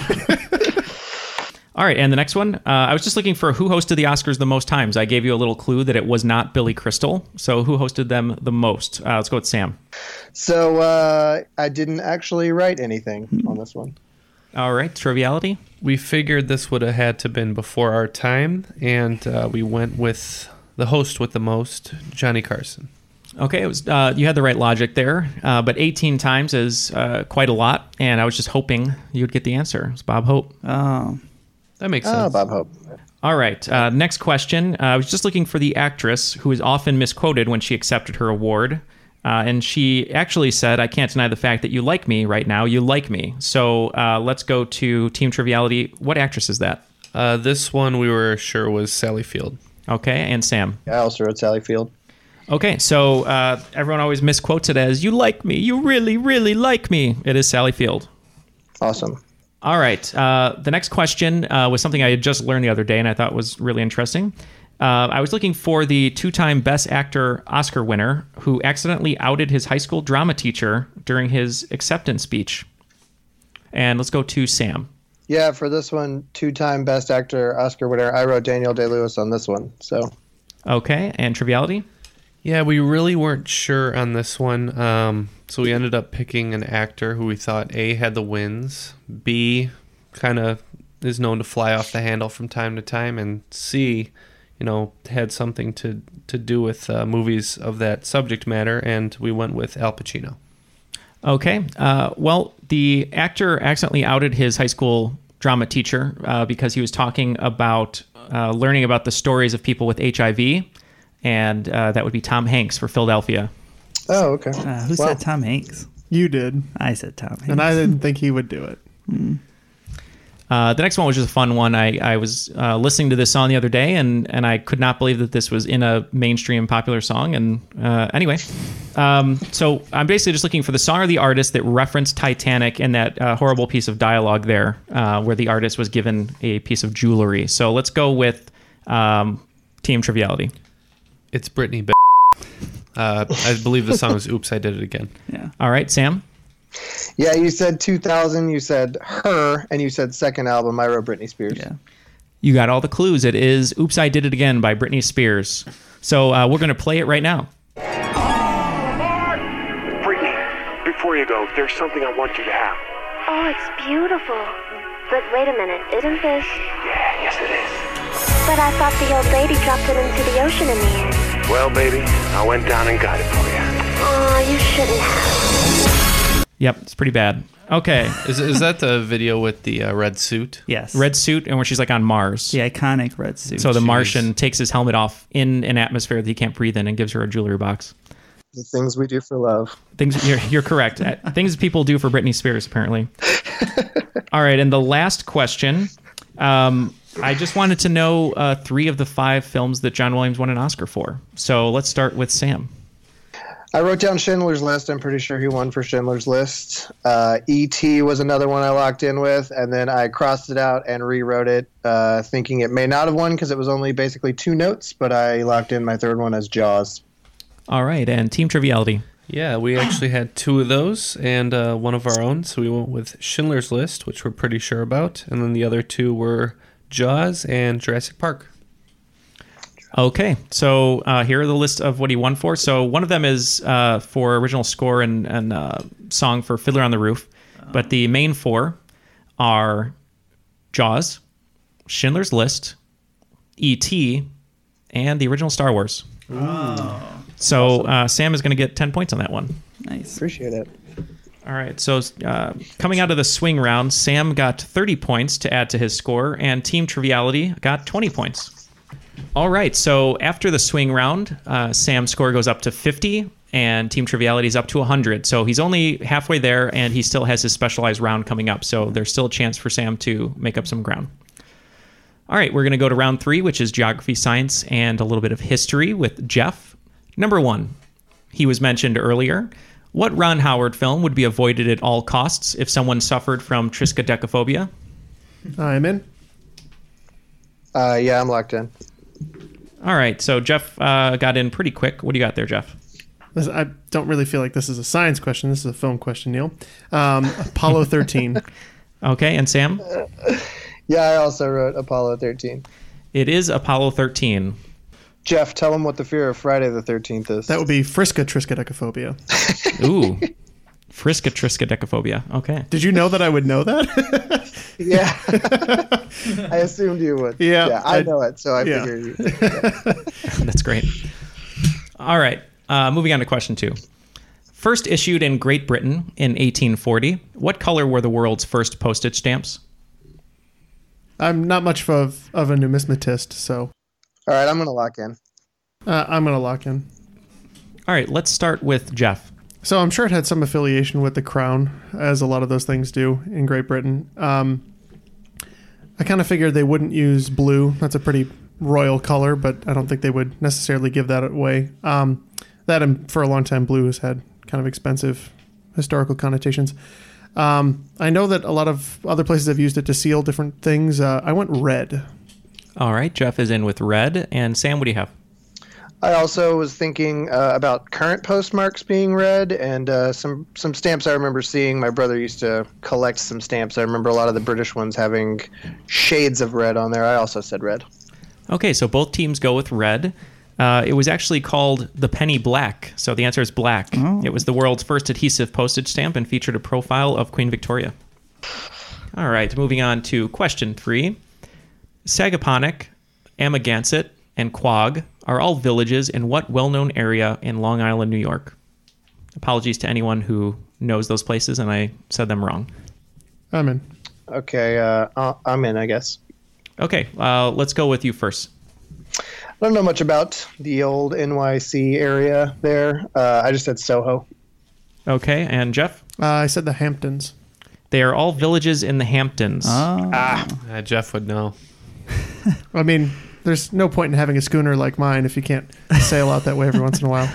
All right, and the next one, uh, I was just looking for who hosted the Oscars the most times. I gave you a little clue that it was not Billy Crystal. So who hosted them the most? Uh, let's go with Sam. So uh, I didn't actually write anything on this one. All right, Triviality. We figured this would have had to been before our time, and uh, we went with the host with the most, Johnny Carson. Okay, it was uh, you had the right logic there, uh, but eighteen times is uh, quite a lot, and I was just hoping you would get the answer. It's Bob Hope. Oh, that makes sense. Oh, Bob Hope. All right, uh, next question. Uh, I was just looking for the actress who is often misquoted when she accepted her award, uh, and she actually said, "I can't deny the fact that you like me right now. You like me." So uh, let's go to Team Triviality. What actress is that? Uh, this one we were sure was Sally Field. Okay, and Sam. I also wrote Sally Field. Okay, so uh, everyone always misquotes it as, "You like me. You really, really like me." It is Sally Field. Awesome. All right. Uh, the next question uh, was something I had just learned the other day and I thought was really interesting. Uh, I was looking for the two-time Best Actor Oscar winner who accidentally outed his high school drama teacher during his acceptance speech. And let's go to Sam. Yeah, for this one, two-time Best Actor Oscar winner, I wrote Daniel Day-Lewis on this one. So, okay, and Triviality? Yeah, we really weren't sure on this one. Um, so we ended up picking an actor who we thought A, had the wins, B, kind of is known to fly off the handle from time to time, and C, you know, had something to, to do with uh, movies of that subject matter, and we went with Al Pacino. Okay. Uh, well, the actor accidentally outed his high school drama teacher uh, because he was talking about uh, learning about the stories of people with H I V, and uh, that would be Tom Hanks for Philadelphia. Oh, okay. Uh, who Well, said Tom Hanks? You did. I said Tom Hanks. And I didn't think he would do it. Hmm. Uh, the next one was just a fun one. I, I was uh, listening to this song the other day, and, and I could not believe that this was in a mainstream popular song. And uh, anyway, um, so I'm basically just looking for the song or the artist that referenced Titanic and that uh, horrible piece of dialogue there uh, where the artist was given a piece of jewelry. So let's go with um, Team Triviality. It's Britney B. Uh, I believe the song is Oops, I Did It Again. Yeah. All right, Sam? Yeah, you said two thousand, you said Her, and you said second album. I wrote Britney Spears. Yeah. You got all the clues. It is Oops, I Did It Again by Britney Spears. So uh, we're going to play it right now. Britney, before you go, there's something I want you to have. Oh, it's beautiful. But wait a minute, isn't this? Yeah, yes it is. But I thought the old lady dropped it into the ocean in the end. Well, baby, I went down and got it for you. Oh, you shouldn't have. Yep, it's pretty bad. Okay. Is is that the video with the uh, red suit? Yes. Red suit, and where she's like on Mars. The iconic red suit. So the Jeez. Martian takes his helmet off in an atmosphere that he can't breathe in and gives her a jewelry box. The things we do for love. Things you're, you're correct. Uh, Things people do for Britney Spears, apparently. All right, and the last question. Um, I just wanted to know uh, three of the five films that John Williams won an Oscar for. So let's start with Sam. I wrote down Schindler's List. I'm pretty sure he won for Schindler's List. Uh, E T was another one I locked in with, and then I crossed it out and rewrote it, uh, thinking it may not have won because it was only basically two notes, but I locked in my third one as Jaws. All right, and Team Triviality. Yeah, we actually had two of those and uh, one of our own. So we went with Schindler's List, which we're pretty sure about. And then the other two were Jaws and Jurassic Park. Okay, so uh, here are the list of what he won for. So one of them is uh, for original score and, and uh, song for Fiddler on the Roof. But the main four are Jaws, Schindler's List, E T, and the original Star Wars. Oh. So uh, Sam is going to get ten points on that one. Nice. Appreciate it. All right, so uh, coming out of the swing round, Sam got thirty points to add to his score, and Team Triviality got twenty points. All right, so after the swing round, uh, Sam's score goes up to fifty, and Team Triviality is up to one hundred. So he's only halfway there, and he still has his specialized round coming up. So there's still a chance for Sam to make up some ground. All right, we're going to go to round three, which is geography, science, and a little bit of history with Jeff. Number one, he was mentioned earlier. What Ron Howard film would be avoided at all costs if someone suffered from triskaidekaphobia? I'm in. Uh, yeah, I'm locked in. All right, so Jeff uh, got in pretty quick. What do you got there, Jeff? This, I don't really feel like this is a science question. This is a film question, Neil. Um, Apollo thirteen. Okay, and Sam? Yeah, I also wrote Apollo thirteen. It is Apollo thirteen. Jeff, tell them what the fear of Friday the thirteenth is. That would be Friska triskaidekaphobia. Ooh. Friska triskaidekaphobia. Okay. Did you know that I would know that? Yeah. I assumed you would. Yeah. Yeah, I, I know it, so I yeah. figure you. Yeah. That's great. All right. Uh, moving on to question two. First issued in Great Britain in eighteen forty, what color were the world's first postage stamps? I'm not much of, of a numismatist, so. All right, I'm going to lock in. Uh, I'm going to lock in. All right, let's start with Jeff. So I'm sure it had some affiliation with the crown, as a lot of those things do in Great Britain. Um, I kind of figured they wouldn't use blue. That's a pretty royal color, but I don't think they would necessarily give that away. Um, that, and for a long time, blue has had kind of expensive historical connotations. Um, I know that a lot of other places have used it to seal different things. Uh, I went red. All right, Jeff is in with red. And Sam, what do you have? I also was thinking uh, about current postmarks being red, and uh, some some stamps I remember seeing. My brother used to collect some stamps. I remember a lot of the British ones having shades of red on there. I also said red. Okay, so both teams go with red. Uh, it was actually called the penny black, so the answer is black. Oh. It was the world's first adhesive postage stamp and featured a profile of Queen Victoria. All right, moving on to question three. Sagaponack, Amagansett, and Quogue are all villages in what well-known area in Long Island, New York? Apologies to anyone who knows those places, and I said them wrong. I'm in. Okay, uh, uh, I'm in, I guess. Okay, uh, let's go with you first. I don't know much about the old N Y C area there. Uh, I just said Soho. Okay, and Jeff? Uh, I said the Hamptons. They are all villages in the Hamptons. Oh. Ah, Uh, Jeff would know. I mean, there's no point in having a schooner like mine if you can't sail out that way every once in a while.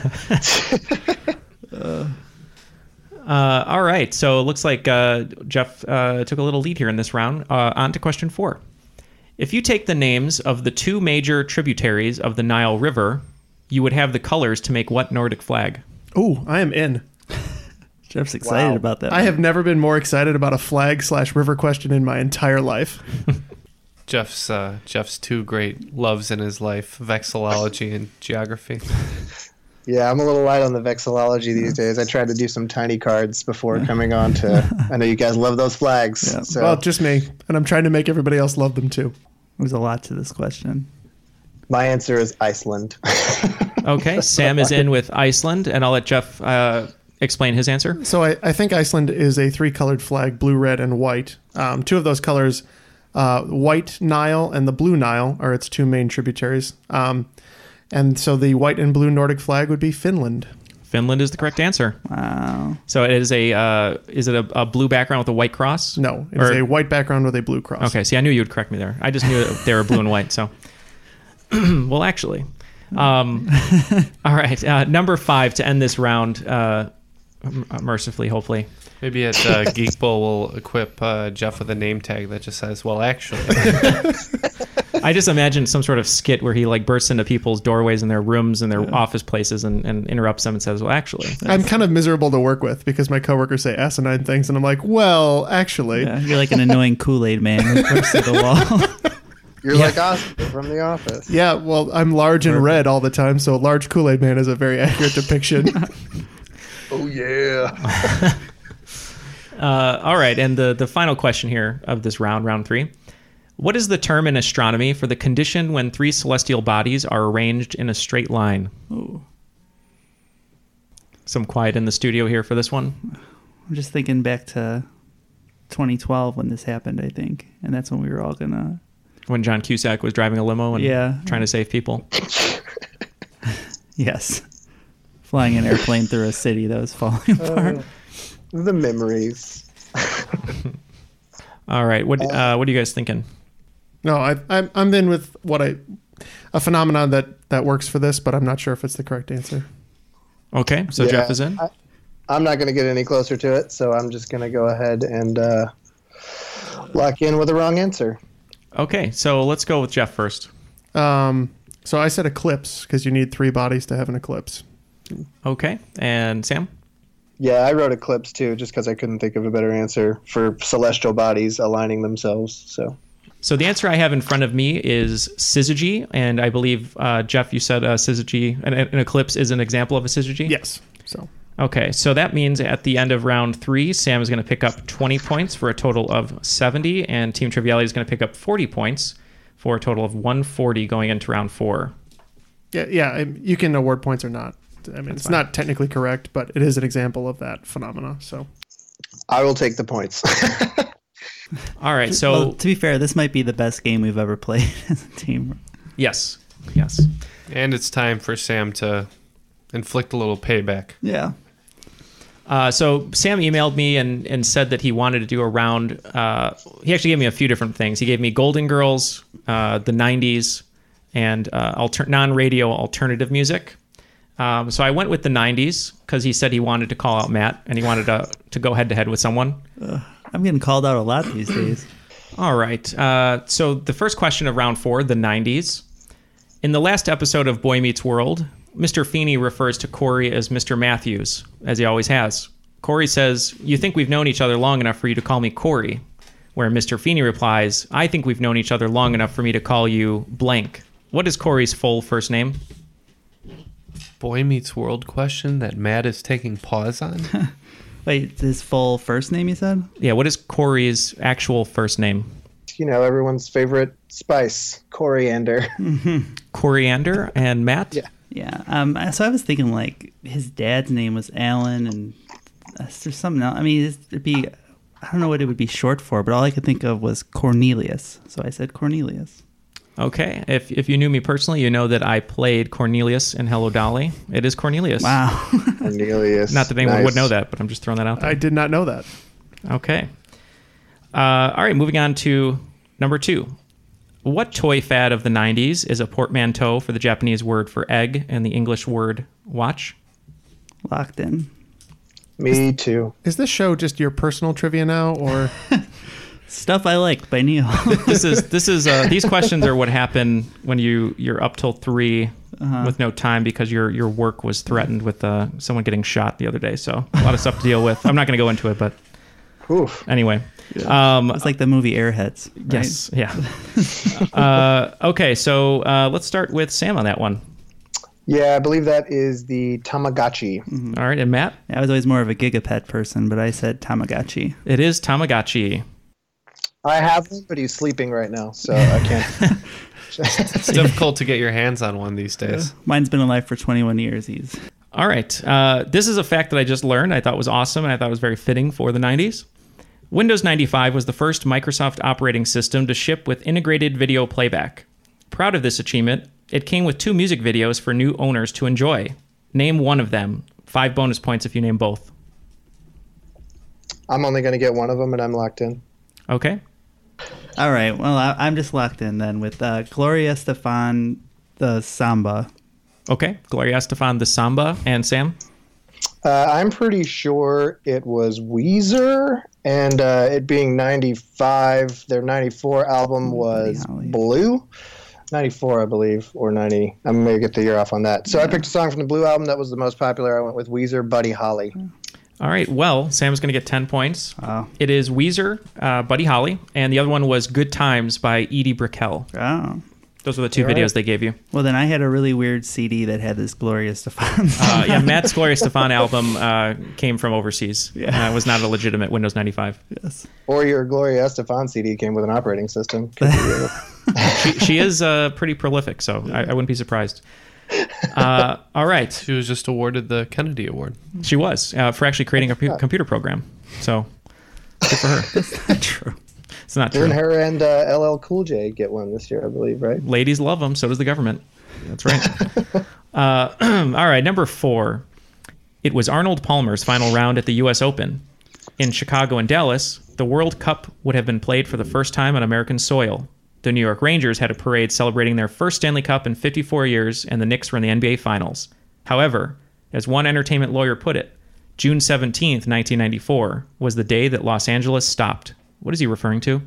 uh, uh, all right, so it looks like uh, Jeff uh, took a little lead here in this round. Uh, on to question four. If you take the names of the two major tributaries of the Nile River, you would have the colors to make what Nordic flag? Ooh, I am in. Jeff's excited Wow. about that. I have never been more excited about a flag slash river question in my entire life. Jeff's uh, Jeff's two great loves in his life: vexillology and geography. Yeah, I'm a little light on the vexillology these days. I tried to do some tiny cards before coming on to. I know you guys love those flags. Yeah. So. Well, just me, and I'm trying to make everybody else love them too. There's a lot to this question. My answer is Iceland. Okay, Sam is in with Iceland, and I'll let Jeff uh, explain his answer. So I, I think Iceland is a three-colored flag: blue, red, and white. Um, two of those colors, uh, white Nile and the blue Nile, are its two main tributaries. Um, and so the white and blue Nordic flag would be Finland. Finland is the correct answer. Wow. So it is a uh, is it a, a blue background with a white cross? No, it's Or- a white background with a blue cross. Okay, see, I knew you would correct me there. I just knew that they were blue and white. So, well, actually, um, all right. Uh, number five to end this round, uh, m- mercifully, hopefully. Maybe at uh, Geek Bowl we'll equip uh, Jeff with a name tag that just says, "Well, actually." I just imagine some sort of skit where he like bursts into people's doorways in their rooms and their Yeah. office places and, and interrupts them and says, "Well, actually." I'm kind of miserable to work with because my coworkers say asinine things, and I'm like, well, actually. Yeah, you're like an annoying Kool-Aid man who bursts through the wall. You're Yeah. like Oscar from The Office. Yeah, well, I'm large and red all the time, so large Kool-Aid man is a very accurate depiction. Oh, yeah. Uh, all right, and the, the final question here of this round, round three. What is the term in astronomy for the condition when three celestial bodies are arranged in a straight line? Ooh. Some quiet in the studio here for this one. I'm just thinking back to twenty twelve when this happened, I think. And that's when we were all going to... When John Cusack was driving a limo and Yeah. trying to save people. Yes. Flying an airplane through a city that was falling apart. Uh, the memories. All right, what uh, what are you guys thinking? No, I, I'm I'm in with what I a phenomenon that that works for this, but I'm not sure if it's the correct answer. Okay, so Yeah, Jeff is in. I, I'm not going to get any closer to it, so I'm just going to go ahead and uh, lock in with the wrong answer. Okay, so let's go with Jeff first. Um, so I said eclipse because you need three bodies to have an eclipse. Okay, and Sam? Yeah, I wrote eclipse too, just because I couldn't think of a better answer for celestial bodies aligning themselves. So, So the answer I have in front of me is syzygy, and I believe uh, Jeff, you said uh, syzygy, an, an eclipse is an example of a syzygy. Yes. So Okay, so that means at the end of round three, Sam is going to pick up twenty points for a total of seventy, and Team Triviality is going to pick up forty points for a total of one forty going into round four. yeah, yeah, I- you can award points or not. I mean, That's it's fine. not technically correct, but it is an example of that phenomena. So I will take the points. All right, so Well, to be fair, this might be the best game we've ever played as a team. yes, yes. And it's time for Sam to inflict a little payback. Yeah. Uh, so Sam emailed me and, and said that he wanted to do a round. Uh, he actually gave me a few different things. He gave me Golden Girls, uh, the nineties, and uh, alter- non-radio alternative music. Um, so I went with the nineties because he said he wanted to call out Matt and he wanted to, to go head-to-head with someone. Uh, I'm getting called out a lot these days. All right. Uh, so the first question of round four, the nineties. In the last episode of Boy Meets World, Mister Feeney refers to Corey as Mister Matthews, as he always has. Corey says, "You think we've known each other long enough for you to call me Corey?" Where Mister Feeney replies, "I think we've known each other long enough for me to call you blank." What is Corey's full first name? Boy Meets World question that Matt is taking pause on. Wait, his full first name, you said? Yeah, what is Corey's actual first name? You know, everyone's favorite spice, coriander. Coriander and Matt? Yeah. Yeah. Um. So I was thinking like his dad's name was Alan, and uh, there's something else. I mean, it'd be, I don't know what it would be short for, but all I could think of was Cornelius. So I said Cornelius. Okay. If if you knew me personally, you know that I played Cornelius in Hello Dolly. It is Cornelius. Wow. Cornelius. Not that anyone Nice. would know that, but I'm just throwing that out there. I did not know that. Okay. Uh, all right, moving on to number two. What toy fad of the nineties is a portmanteau for the Japanese word for egg and the English word watch? Locked in. Me too. Is this show just your personal trivia now, or Stuff I liked by Neil. This is this is uh, these questions are what happen when you you're up till three Uh-huh. with no time because your your work was threatened with uh, someone getting shot the other day. So a lot of stuff to deal with. I'm not going to go into it, but Oof. anyway, um, It's like the movie Airheads. Right? yes, yeah. uh, okay, so uh, let's start with Sam on that one. Yeah, I believe that is the Tamagotchi. All right, and Matt, I was always more of a Gigapet person, but I said Tamagotchi. it is Tamagotchi. I have one, but he's sleeping right now, so I can't. It's difficult to get your hands on one these days. Mine's been alive for twenty-one years. He's All right. Uh, this is a fact that I just learned. I thought was awesome, and I thought was very fitting for the nineties. Windows ninety-five was the first Microsoft operating system to ship with integrated video playback. Proud of this achievement, it came with two music videos for new owners to enjoy. Name one of them. Five bonus points if you name both. I'm only going to get one of them, and I'm locked in. Okay. all right. Well, I, I'm just locked in then with uh, Gloria Estefan, the Samba. Okay. Gloria Estefan, the Samba, and Sam? Uh, I'm pretty sure it was Weezer, and uh, it being ninety-five, their ninety-four album was Blue. ninety-four, I believe, or ninety. I'm going to get the year off on that. So I picked a song from the Blue album that was the most popular. I went with Weezer, Buddy Holly. All right. Well, Sam's going to get ten points. Wow. It is Weezer, uh, Buddy Holly, and the other one was Good Times by Edie Brickell. Oh. Those were the two You're videos right. they gave you. Well, then I had a really weird C D that had this Gloria Estefan. Uh, yeah, Matt's Gloria Estefan album uh, came from overseas. Yeah. Uh, it was not a legitimate Windows ninety-five. Yes. Or your Gloria Estefan C D came with an operating system. she, she is uh, pretty prolific, so I, I wouldn't be surprised. Uh, all right. She was just awarded the Kennedy Award. She was, uh, for actually creating a pu- computer program. So, good for her. That's not true. It's not true. Didn't her and uh, L L Cool J get one this year, I believe, right? Ladies love them. So does the government. That's right. uh, all right, number four. It was Arnold Palmer's final round at the U S Open. In Chicago and Dallas, the World Cup would have been played for the first time on American soil. The New York Rangers had a parade celebrating their first Stanley Cup in fifty-four years, and the Knicks were in the N B A Finals. However, as one entertainment lawyer put it, June seventeenth, nineteen ninety-four, was the day that Los Angeles stopped. What is he referring to?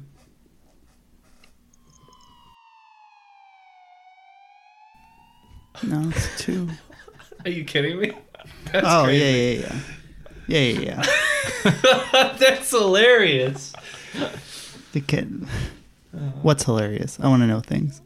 No, it's two. Are you kidding me? That's oh, crazy. yeah, yeah, yeah. Yeah, yeah, yeah. That's hilarious. The kid. What's hilarious? I want to know things.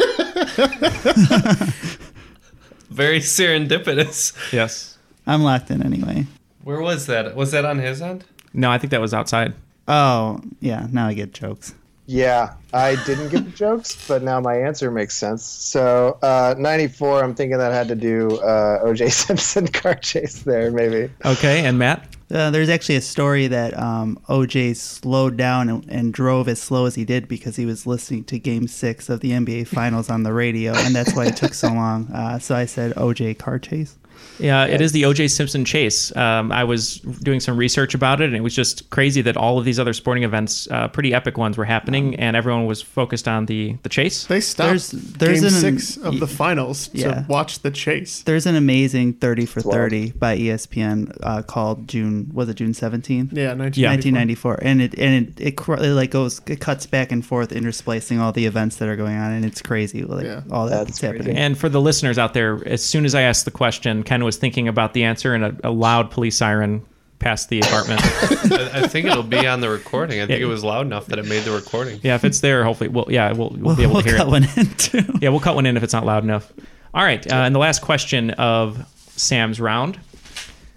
Very serendipitous. Yes. I'm locked in anyway. Where was that? Was that on his end? No, I think that was outside. Oh, yeah. Now I get jokes. Yeah, I didn't get the jokes, but now my answer makes sense. So, uh, ninety-four, I'm thinking that had to do uh, O J Simpson car chase there, maybe. Okay, and Matt? Uh, there's actually a story that um, O J slowed down and, and drove as slow as he did because he was listening to Game Six of the N B A Finals on the radio, and that's why it took so long. Uh, so I said O J car chase. Yeah, it is the O J Simpson chase. Um, I was doing some research about it, and it was just crazy that all of these other sporting events, uh, pretty epic ones, were happening, and everyone was focused on the, the chase. They stopped There's- there's Game an- Six of the finals Yeah. to watch the chase. There's an amazing thirty for Wow. thirty by E S P N uh, called June. Was it June seventeenth? Yeah, nineteen ninety-four. And it and it, it cr- it like goes it cuts back and forth, intersplicing all the events that are going on, and it's crazy. Like all that that's happening. And for the listeners out there, as soon as I asked the question, Ken was thinking about the answer, and a, a loud police siren passed the apartment. I, I think it'll be on the recording. I think Yeah. it was loud enough that it made the recording. Yeah, if it's there, hopefully, we'll yeah, we'll, we'll, We'll- be able we'll to hear cut it. one in, too. Yeah, we'll cut one in if it's not loud enough. All right, uh, and the last question of Sam's round.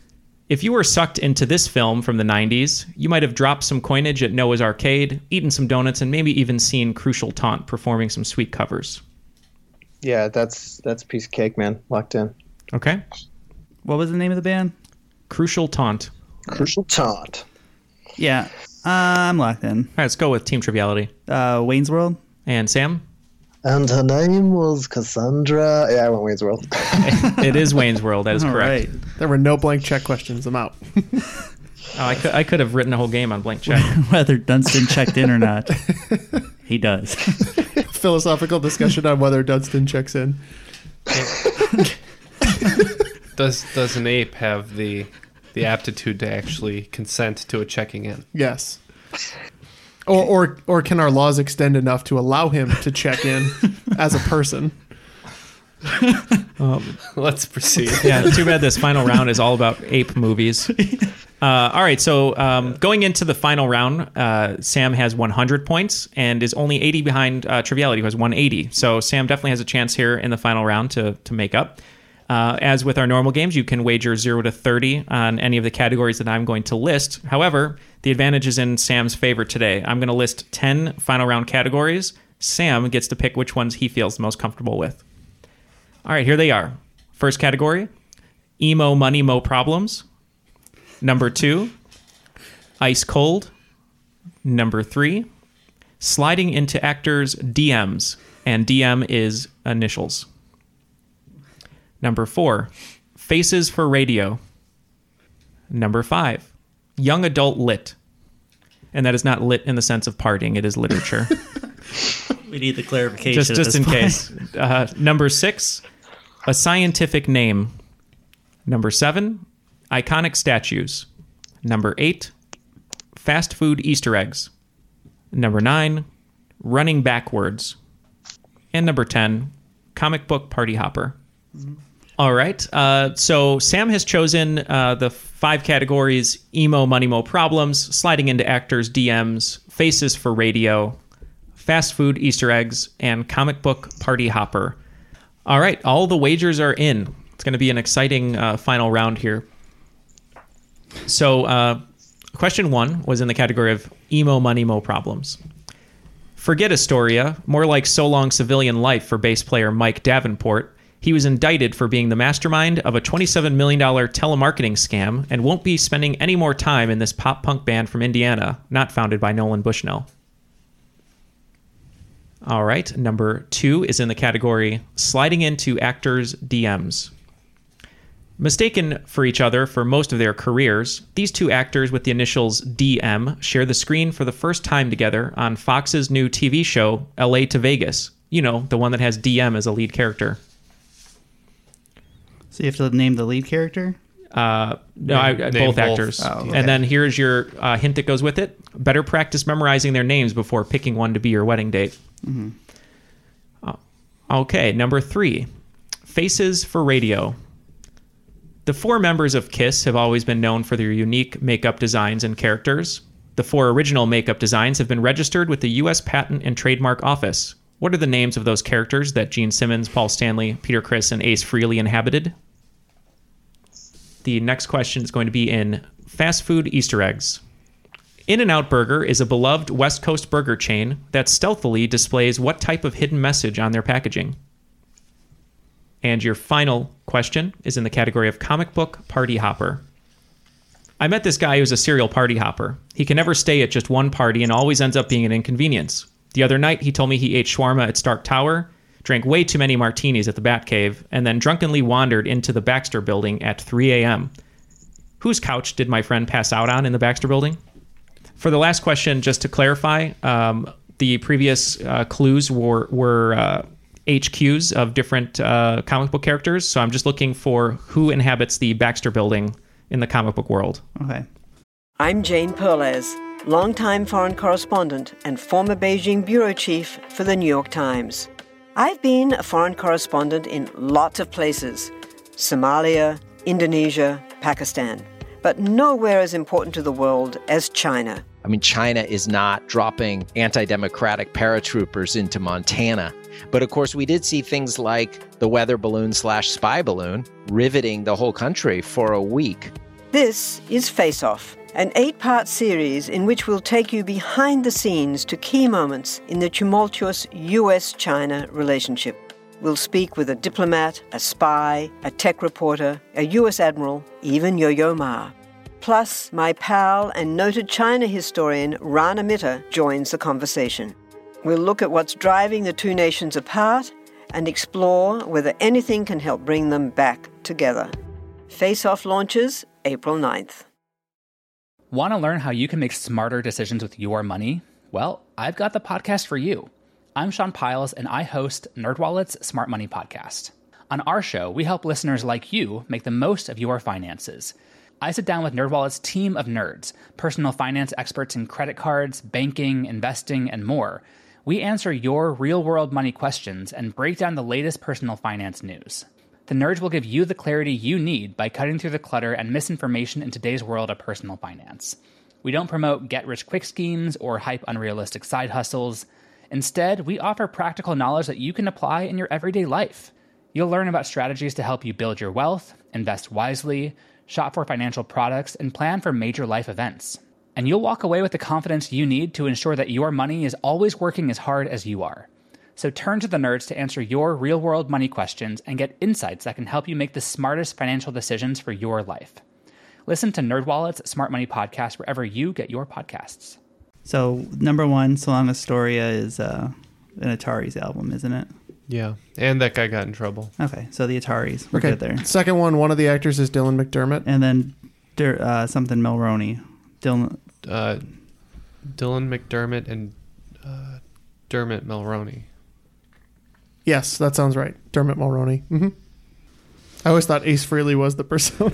If you were sucked into this film from the nineties, you might have dropped some coinage at Noah's Arcade, eaten some donuts, and maybe even seen Crucial Taunt performing some sweet covers. Yeah, that's that's a piece of cake, man. Locked in. Okay. What was the name of the band? Crucial Taunt. Crucial Taunt. Yeah, uh, I'm locked in. All right, let's go with Team Triviality. Uh, Wayne's World. And Sam? And her name was Cassandra. Yeah, I went Wayne's World. It is Wayne's World. That is All correct. right. There were no blank check questions. I'm out. Oh, I could I could have written a whole game on blank check. Whether Dunstan checked in or not. He does. Philosophical discussion on whether Dunstan checks in. Does does an ape have the the aptitude to actually consent to a checking in? Yes. Or, or or can our laws extend enough to allow him to check in as a person? Um, Let's proceed. Yeah, too bad this final round is all about ape movies. Uh, all right, so um, going into the final round, uh, Sam has one hundred points and is only eighty behind uh, Triviality, who has one eighty. So Sam definitely has a chance here in the final round to to make up. Uh, as with our normal games, you can wager zero to thirty on any of the categories that I'm going to list. However, the advantage is in Sam's favor today. I'm going to list ten final round categories. Sam gets to pick which ones he feels the most comfortable with. All right, here they are. First category, emo money mo problems. Number two, ice cold. Number three, sliding into actors' D Ms, and D M is initials. Number four, faces for radio. Number five, young adult lit. And that is not lit in the sense of partying. It is literature. We need the clarification. Just, at just this in point. case. Uh, number six, a scientific name. Number seven, iconic statues. Number eight, fast food Easter eggs. Number nine, running backwards. And number ten, comic book party hopper. Mm-hmm. All right. Uh, so Sam has chosen uh, the five categories: emo, money, mo problems, sliding into actors' D Ms, faces for radio, fast food Easter eggs, and comic book party hopper. All right. All the wagers are in. It's going to be an exciting uh, final round here. So uh, question one was in the category of emo, money, mo problems. Forget Astoria, more like so long civilian life for bass player Mike Davenport. He was indicted for being the mastermind of a twenty-seven million dollars telemarketing scam and won't be spending any more time in this pop-punk band from Indiana, not founded by Nolan Bushnell. All right, number two is in the category sliding into actors' D Ms. Mistaken for each other for most of their careers, these two actors with the initials D M share the screen for the first time together on Fox's new T V show, L A to Vegas. You know, the one that has D M as a lead character. So you have to name the lead character? Uh, no, I, I, both actors. Oh, okay. And then here's your uh, hint that goes with it. Better practice memorizing their names before picking one to be your wedding date. Mm-hmm. Uh, okay, number three. Faces for radio. The four members of KISS have always been known for their unique makeup designs and characters. The four original makeup designs have been registered with the U S Patent and Trademark Office. What are the names of those characters that Gene Simmons, Paul Stanley, Peter Criss, and Ace Frehley inhabited? The next question is going to be in fast food Easter eggs. In-N-Out Burger is a beloved West Coast burger chain that stealthily displays what type of hidden message on their packaging? And your final question is in the category of comic book party hopper. I met this guy who's a serial party hopper. He can never stay at just one party and always ends up being an inconvenience. The other night, he told me he ate shawarma at Stark Tower, drank way too many martinis at the Batcave, and then drunkenly wandered into the Baxter Building at three a.m. Whose couch did my friend pass out on in the Baxter Building? For the last question, just to clarify, um, the previous uh, clues were, were uh, H Qs of different uh, comic book characters, so I'm just looking for who inhabits the Baxter Building in the comic book world. Okay. I'm Jane Perlez, longtime foreign correspondent and former Beijing bureau chief for the New York Times. I've been a foreign correspondent in lots of places: Somalia, Indonesia, Pakistan, but nowhere as important to the world as China. I mean, China is not dropping anti-democratic paratroopers into Montana. But of course, we did see things like the weather balloon slash spy balloon riveting the whole country for a week. This is Face Off, an eight-part series in which we'll take you behind the scenes to key moments in the tumultuous U S China relationship. We'll speak with a diplomat, a spy, a tech reporter, a U S admiral, even Yo-Yo Ma. Plus, my pal and noted China historian Rana Mitter joins the conversation. We'll look at what's driving the two nations apart and explore whether anything can help bring them back together. Face Off launches April ninth. Want to learn how you can make smarter decisions with your money? Well, I've got the podcast for you. I'm Sean Piles, and I host NerdWallet's Smart Money Podcast. On our show, we help listeners like you make the most of your finances. I sit down with NerdWallet's team of nerds, personal finance experts in credit cards, banking, investing, and more. We answer your real-world money questions and break down the latest personal finance news. The nerds will give you the clarity you need by cutting through the clutter and misinformation in today's world of personal finance. We don't promote get-rich-quick schemes or hype unrealistic side hustles. Instead, we offer practical knowledge that you can apply in your everyday life. You'll learn about strategies to help you build your wealth, invest wisely, shop for financial products, and plan for major life events. And you'll walk away with the confidence you need to ensure that your money is always working as hard as you are. So turn to the nerds to answer your real-world money questions and get insights that can help you make the smartest financial decisions for your life. Listen to NerdWallet's Smart Money Podcast wherever you get your podcasts. So number one, So Long Astoria, is uh, an Atari's album, isn't it? Yeah, and that guy got in trouble. Okay, so the Ataris. We're Okay, good there. second one, one of the actors is Dylan McDermott. And then Der- uh, something Mulroney. Dylan uh, Dylan McDermott and uh, Dermot Mulroney. Yes, that sounds right. Dermot Mulroney. Mm-hmm. I always thought Ace Frehley was the persona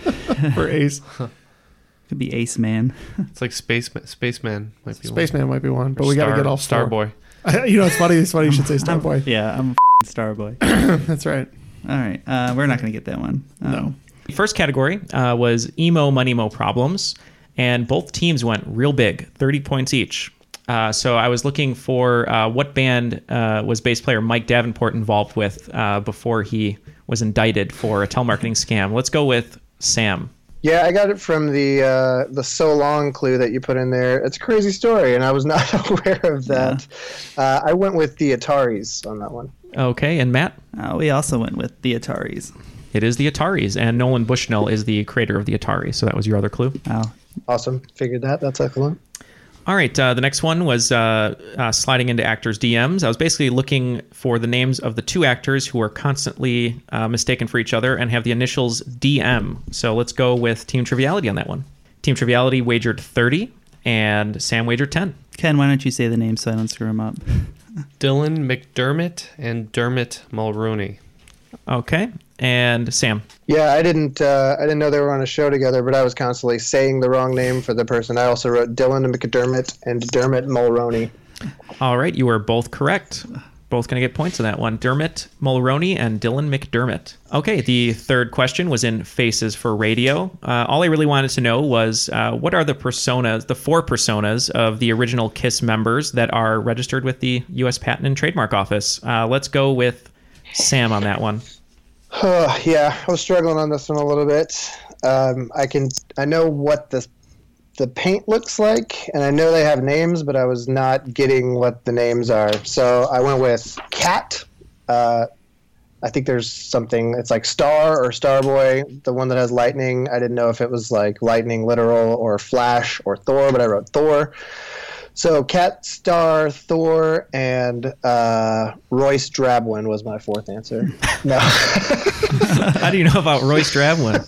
for Ace. Could be Ace Man. It's like Space Spaceman might be Spaceman one. might be one, but Or we got to Star- get all four. Starboy. I- You know, it's funny. It's funny you should say Starboy. Yeah, I'm a Starboy. That's right. All right, uh, we're not going to get that one. Um, No. First category uh, was emo money mo problems, and both teams went real big, thirty points each. Uh, so I was looking for uh, what band uh, was bass player Mike Davenport involved with uh, before he was indicted for a telemarketing scam. Let's go with Sam. Yeah, I got it from the uh, the so long clue that you put in there. It's a crazy story, and I was not aware of that. Yeah. Uh, I went with the Ataris on that one. Okay, and Matt? Uh, we also went with the Ataris. It is the Ataris, and Nolan Bushnell is the creator of the Atari, so that was your other clue. Oh. Awesome. Figured that. That's excellent. All right, uh, the next one was uh, uh, sliding into actors' D Ms. I was basically looking for the names of the two actors who are constantly uh, mistaken for each other and have the initials D M. So let's go with Team Triviality on that one. Team Triviality wagered thirty, and Sam wagered ten. Ken, why don't you say the name so I don't screw him up? Dylan McDermott and Dermot Mulroney. Okay, and Sam. Yeah, I didn't. Uh, I didn't know they were on a show together, but I was constantly saying the wrong name for the person. I also wrote Dylan McDermott and Dermot Mulroney. All right, you are both correct. Both going to get points on that one. Dermot Mulroney and Dylan McDermott. Okay, the third question was in Faces for Radio. Uh, all I really wanted to know was uh, what are the personas, the four personas of the original KISS members that are registered with the U S Patent and Trademark Office? Uh, let's go with Sam on that one. Uh, yeah, I was struggling on this one a little bit. Um, I can, I know what the the paint looks like, and I know they have names, but I was not getting what the names are. So I went with Cat. Uh, I think there's something. It's like Star or Starboy, the one that has lightning. I didn't know if it was like lightning literal or Flash or Thor, but I wrote Thor. So Cat, Star, Thor, and uh, Royce Drabwin was my fourth answer. No. How do you know about Royce Drabwin?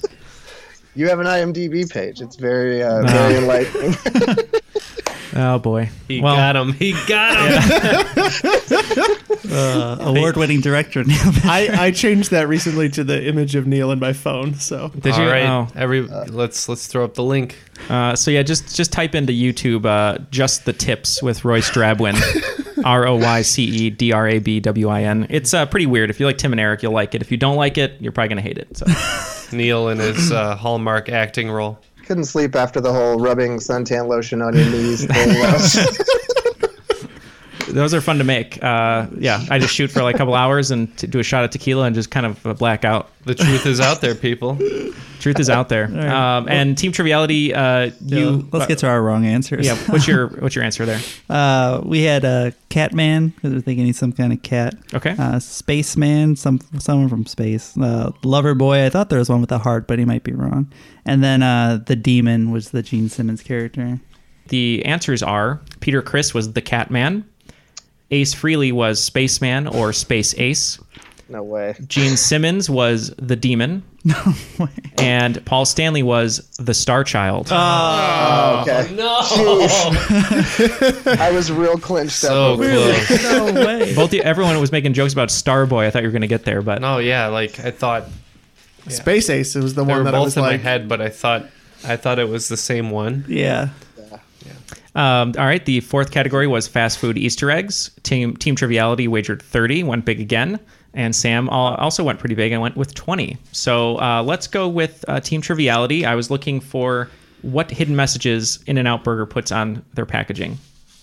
You have an I M D B page. It's very, uh, very enlightening. Oh boy, he well, got him. He got him. uh, award-winning director Neil. I, I changed that recently to the image of Neil in my phone. So did All you? Right. Oh. Every let's let's throw up the link. Uh, so yeah, just just type into YouTube uh, just the tips with Royce Drabwin. R O Y C E D R A B W I N. It's uh, pretty weird. If you like Tim and Eric, you'll like it. If you don't like it, you're probably gonna hate it. So. Neil in his uh, Hallmark acting role. Couldn't sleep after the whole rubbing suntan lotion on your knees thing. those are fun to make. Uh, yeah, I just shoot for like a couple hours and to do a shot of tequila and just kind of uh, black out. The truth is out there, people. Truth is out there. Right. Um, and Team Triviality, uh, you. So, let's get to our wrong answers. Yeah. What's your What's your answer there? Uh, we had a Catman because we're thinking he's some kind of cat. Okay. Uh, Spaceman, some someone from space. Uh, Loverboy. I thought there was one with a heart, but he might be wrong. And then uh, the Demon was the Gene Simmons character. The answers are Peter Criss was the Catman, Ace Frehley was Spaceman or Space Ace. No way. Gene Simmons was the Demon. No way. And Paul Stanley was the Star Child. Oh, Oh, okay. no. Jeez. I was real clinched So up. close. No way. Both the, everyone was making jokes about Starboy. I thought you were going to get there, but No, yeah, like I thought yeah. Space Ace was the they one were that I both was in like. my head, but I thought I thought it was the same one. Yeah. Um, all right, the fourth category was fast food Easter eggs. Team Team Triviality wagered thirty, went big again, and Sam al- also went pretty big and went with twenty. So uh, let's go with uh, Team Triviality. I was looking for what hidden messages In-N-Out Burger puts on their packaging.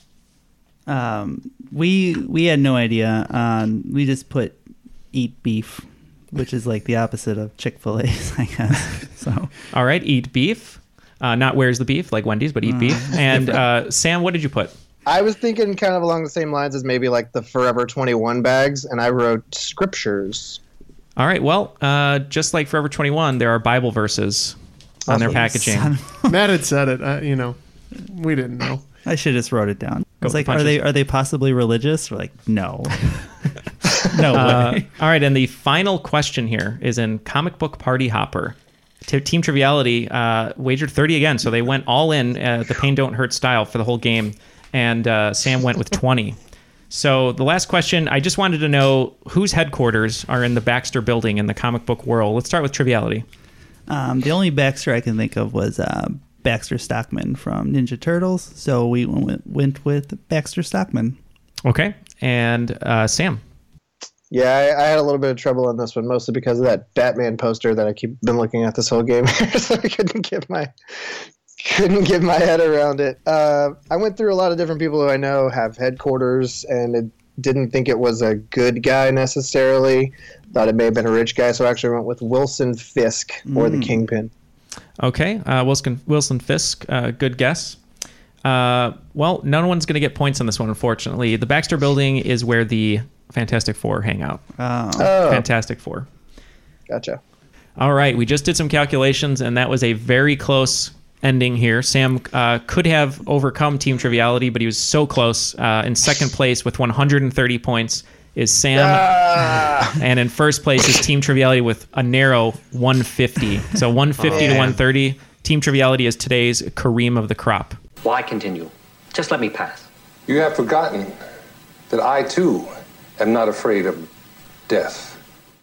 Um, we we had no idea. Um, we just put eat beef, which is like the opposite of Chick-fil-A, I guess. So All right, eat beef. Uh, not where's the beef, like Wendy's, but eat Uh, beef. And uh, Sam, what did you put? I was thinking kind of along the same lines as maybe like the Forever twenty-one bags, and I wrote scriptures. All right, well, uh, just like Forever twenty-one, there are Bible verses on their Awesome. packaging. Matt had said it. Uh, you know, we didn't know. I should have just wrote it down. I was Go like, punches. are they are they possibly religious? We're like, no. No Uh, way. all right, and the final question here is in Comic Book Party Hopper. T- Team Triviality uh, wagered thirty again, so they went all in uh, the Pain Don't Hurt style for the whole game, and uh, Sam went with twenty. So the last question, I just wanted to know whose headquarters are in the Baxter building in the comic book world. Let's start with Triviality. Um, the only Baxter I can think of was uh, Baxter Stockman from Ninja Turtles, so we went, went with Baxter Stockman. Okay, and uh, Sam. Yeah, I, I had a little bit of trouble on this one, mostly because of that Batman poster that I keep been looking at this whole game, so I couldn't get my couldn't get my head around it. Uh, I went through a lot of different people who I know have headquarters, and it didn't think it was a good guy necessarily. Thought it may have been a rich guy, so I actually went with Wilson Fisk or the Mm. Kingpin. Okay, uh, Wilson Wilson Fisk, uh, good guess. Uh, well, no one's going to get points on this one, unfortunately. The Baxter building is where the Fantastic Four hang out. Oh. Oh. Fantastic Four. Gotcha. All right, we just did some calculations, and that was a very close ending here. Sam uh, could have overcome Team Triviality, but he was so close. Uh, in second place with one hundred thirty points is Sam, Ah! and in first place is Team Triviality with a narrow one fifty. So one fifty to Oh, man. one thirty. Team Triviality is today's Kareem of the crop. Why continue? Just let me pass. You have forgotten that I, too, am not afraid of death.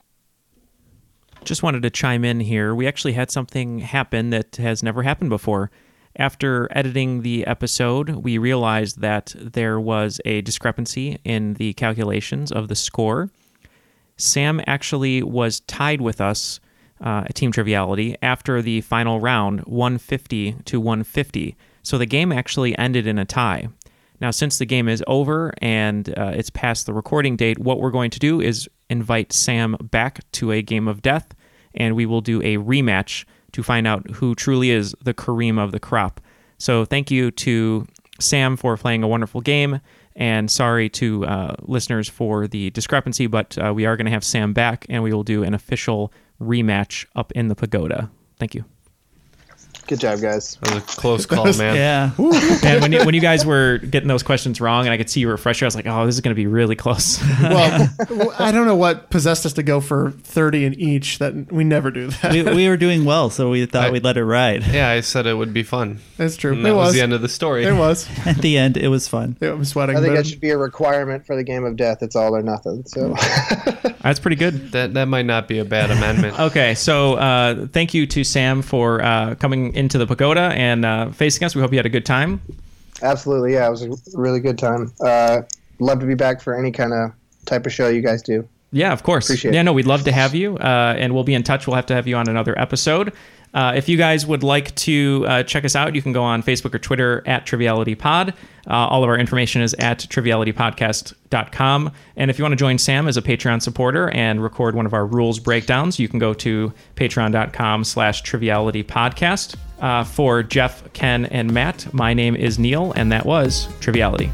Just wanted to chime in here. We actually had something happen that has never happened before. After editing the episode, we realized that there was a discrepancy in the calculations of the score. Sam actually was tied with us uh, at Team Triviality after the final round, one fifty to one fifty. So the game actually ended in a tie. Now, since the game is over and uh, it's past the recording date, what we're going to do is invite Sam back to a game of death, and we will do a rematch to find out who truly is the Kareem of the crop. So thank you to Sam for playing a wonderful game, and sorry to uh, listeners for the discrepancy, but uh, we are going to have Sam back, and we will do an official rematch up in the pagoda. Thank you. Good job, guys. That was a close call, man. Yeah. And when you, when you guys were getting those questions wrong, and I could see you were frustrated, I was like, "Oh, this is going to be really close." Well, I don't know what possessed us to go for thirty in each. That we never do that. we, we were doing well, so we thought I- we'd let it ride. Yeah, I said it would be fun. That's true. And It that was was. the end of the story. It was. At the end, it was fun. It was sweating. I think but- that should be a requirement for the game of death. It's all or nothing. So That's pretty good. That that might not be a bad amendment. Okay, so uh, thank you to Sam for uh, coming into the pagoda and uh, facing us. We hope you had a good time. absolutely, yeah, it was a really good time. Uh, love to be back for any kind of type of show you guys do. Yeah, of course. Appreciate yeah, it. no, we'd love to have you, uh, and we'll be in touch. We'll have to have you on another episode. Uh, if you guys would like to uh, check us out, you can go on Facebook or Twitter at TrivialityPod. Uh, all of our information is at triviality podcast dot com. And if you want to join Sam as a Patreon supporter and record one of our rules breakdowns, you can go to patreon.com slash trivialitypodcast. Uh, for Jeff, Ken, and Matt, my name is Neil, and that was Triviality.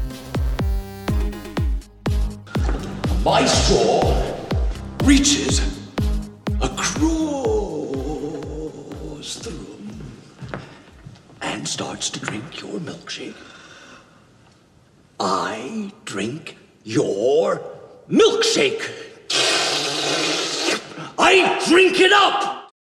My straw reaches across the room and starts to drink your milkshake. I drink your milkshake. I drink it up!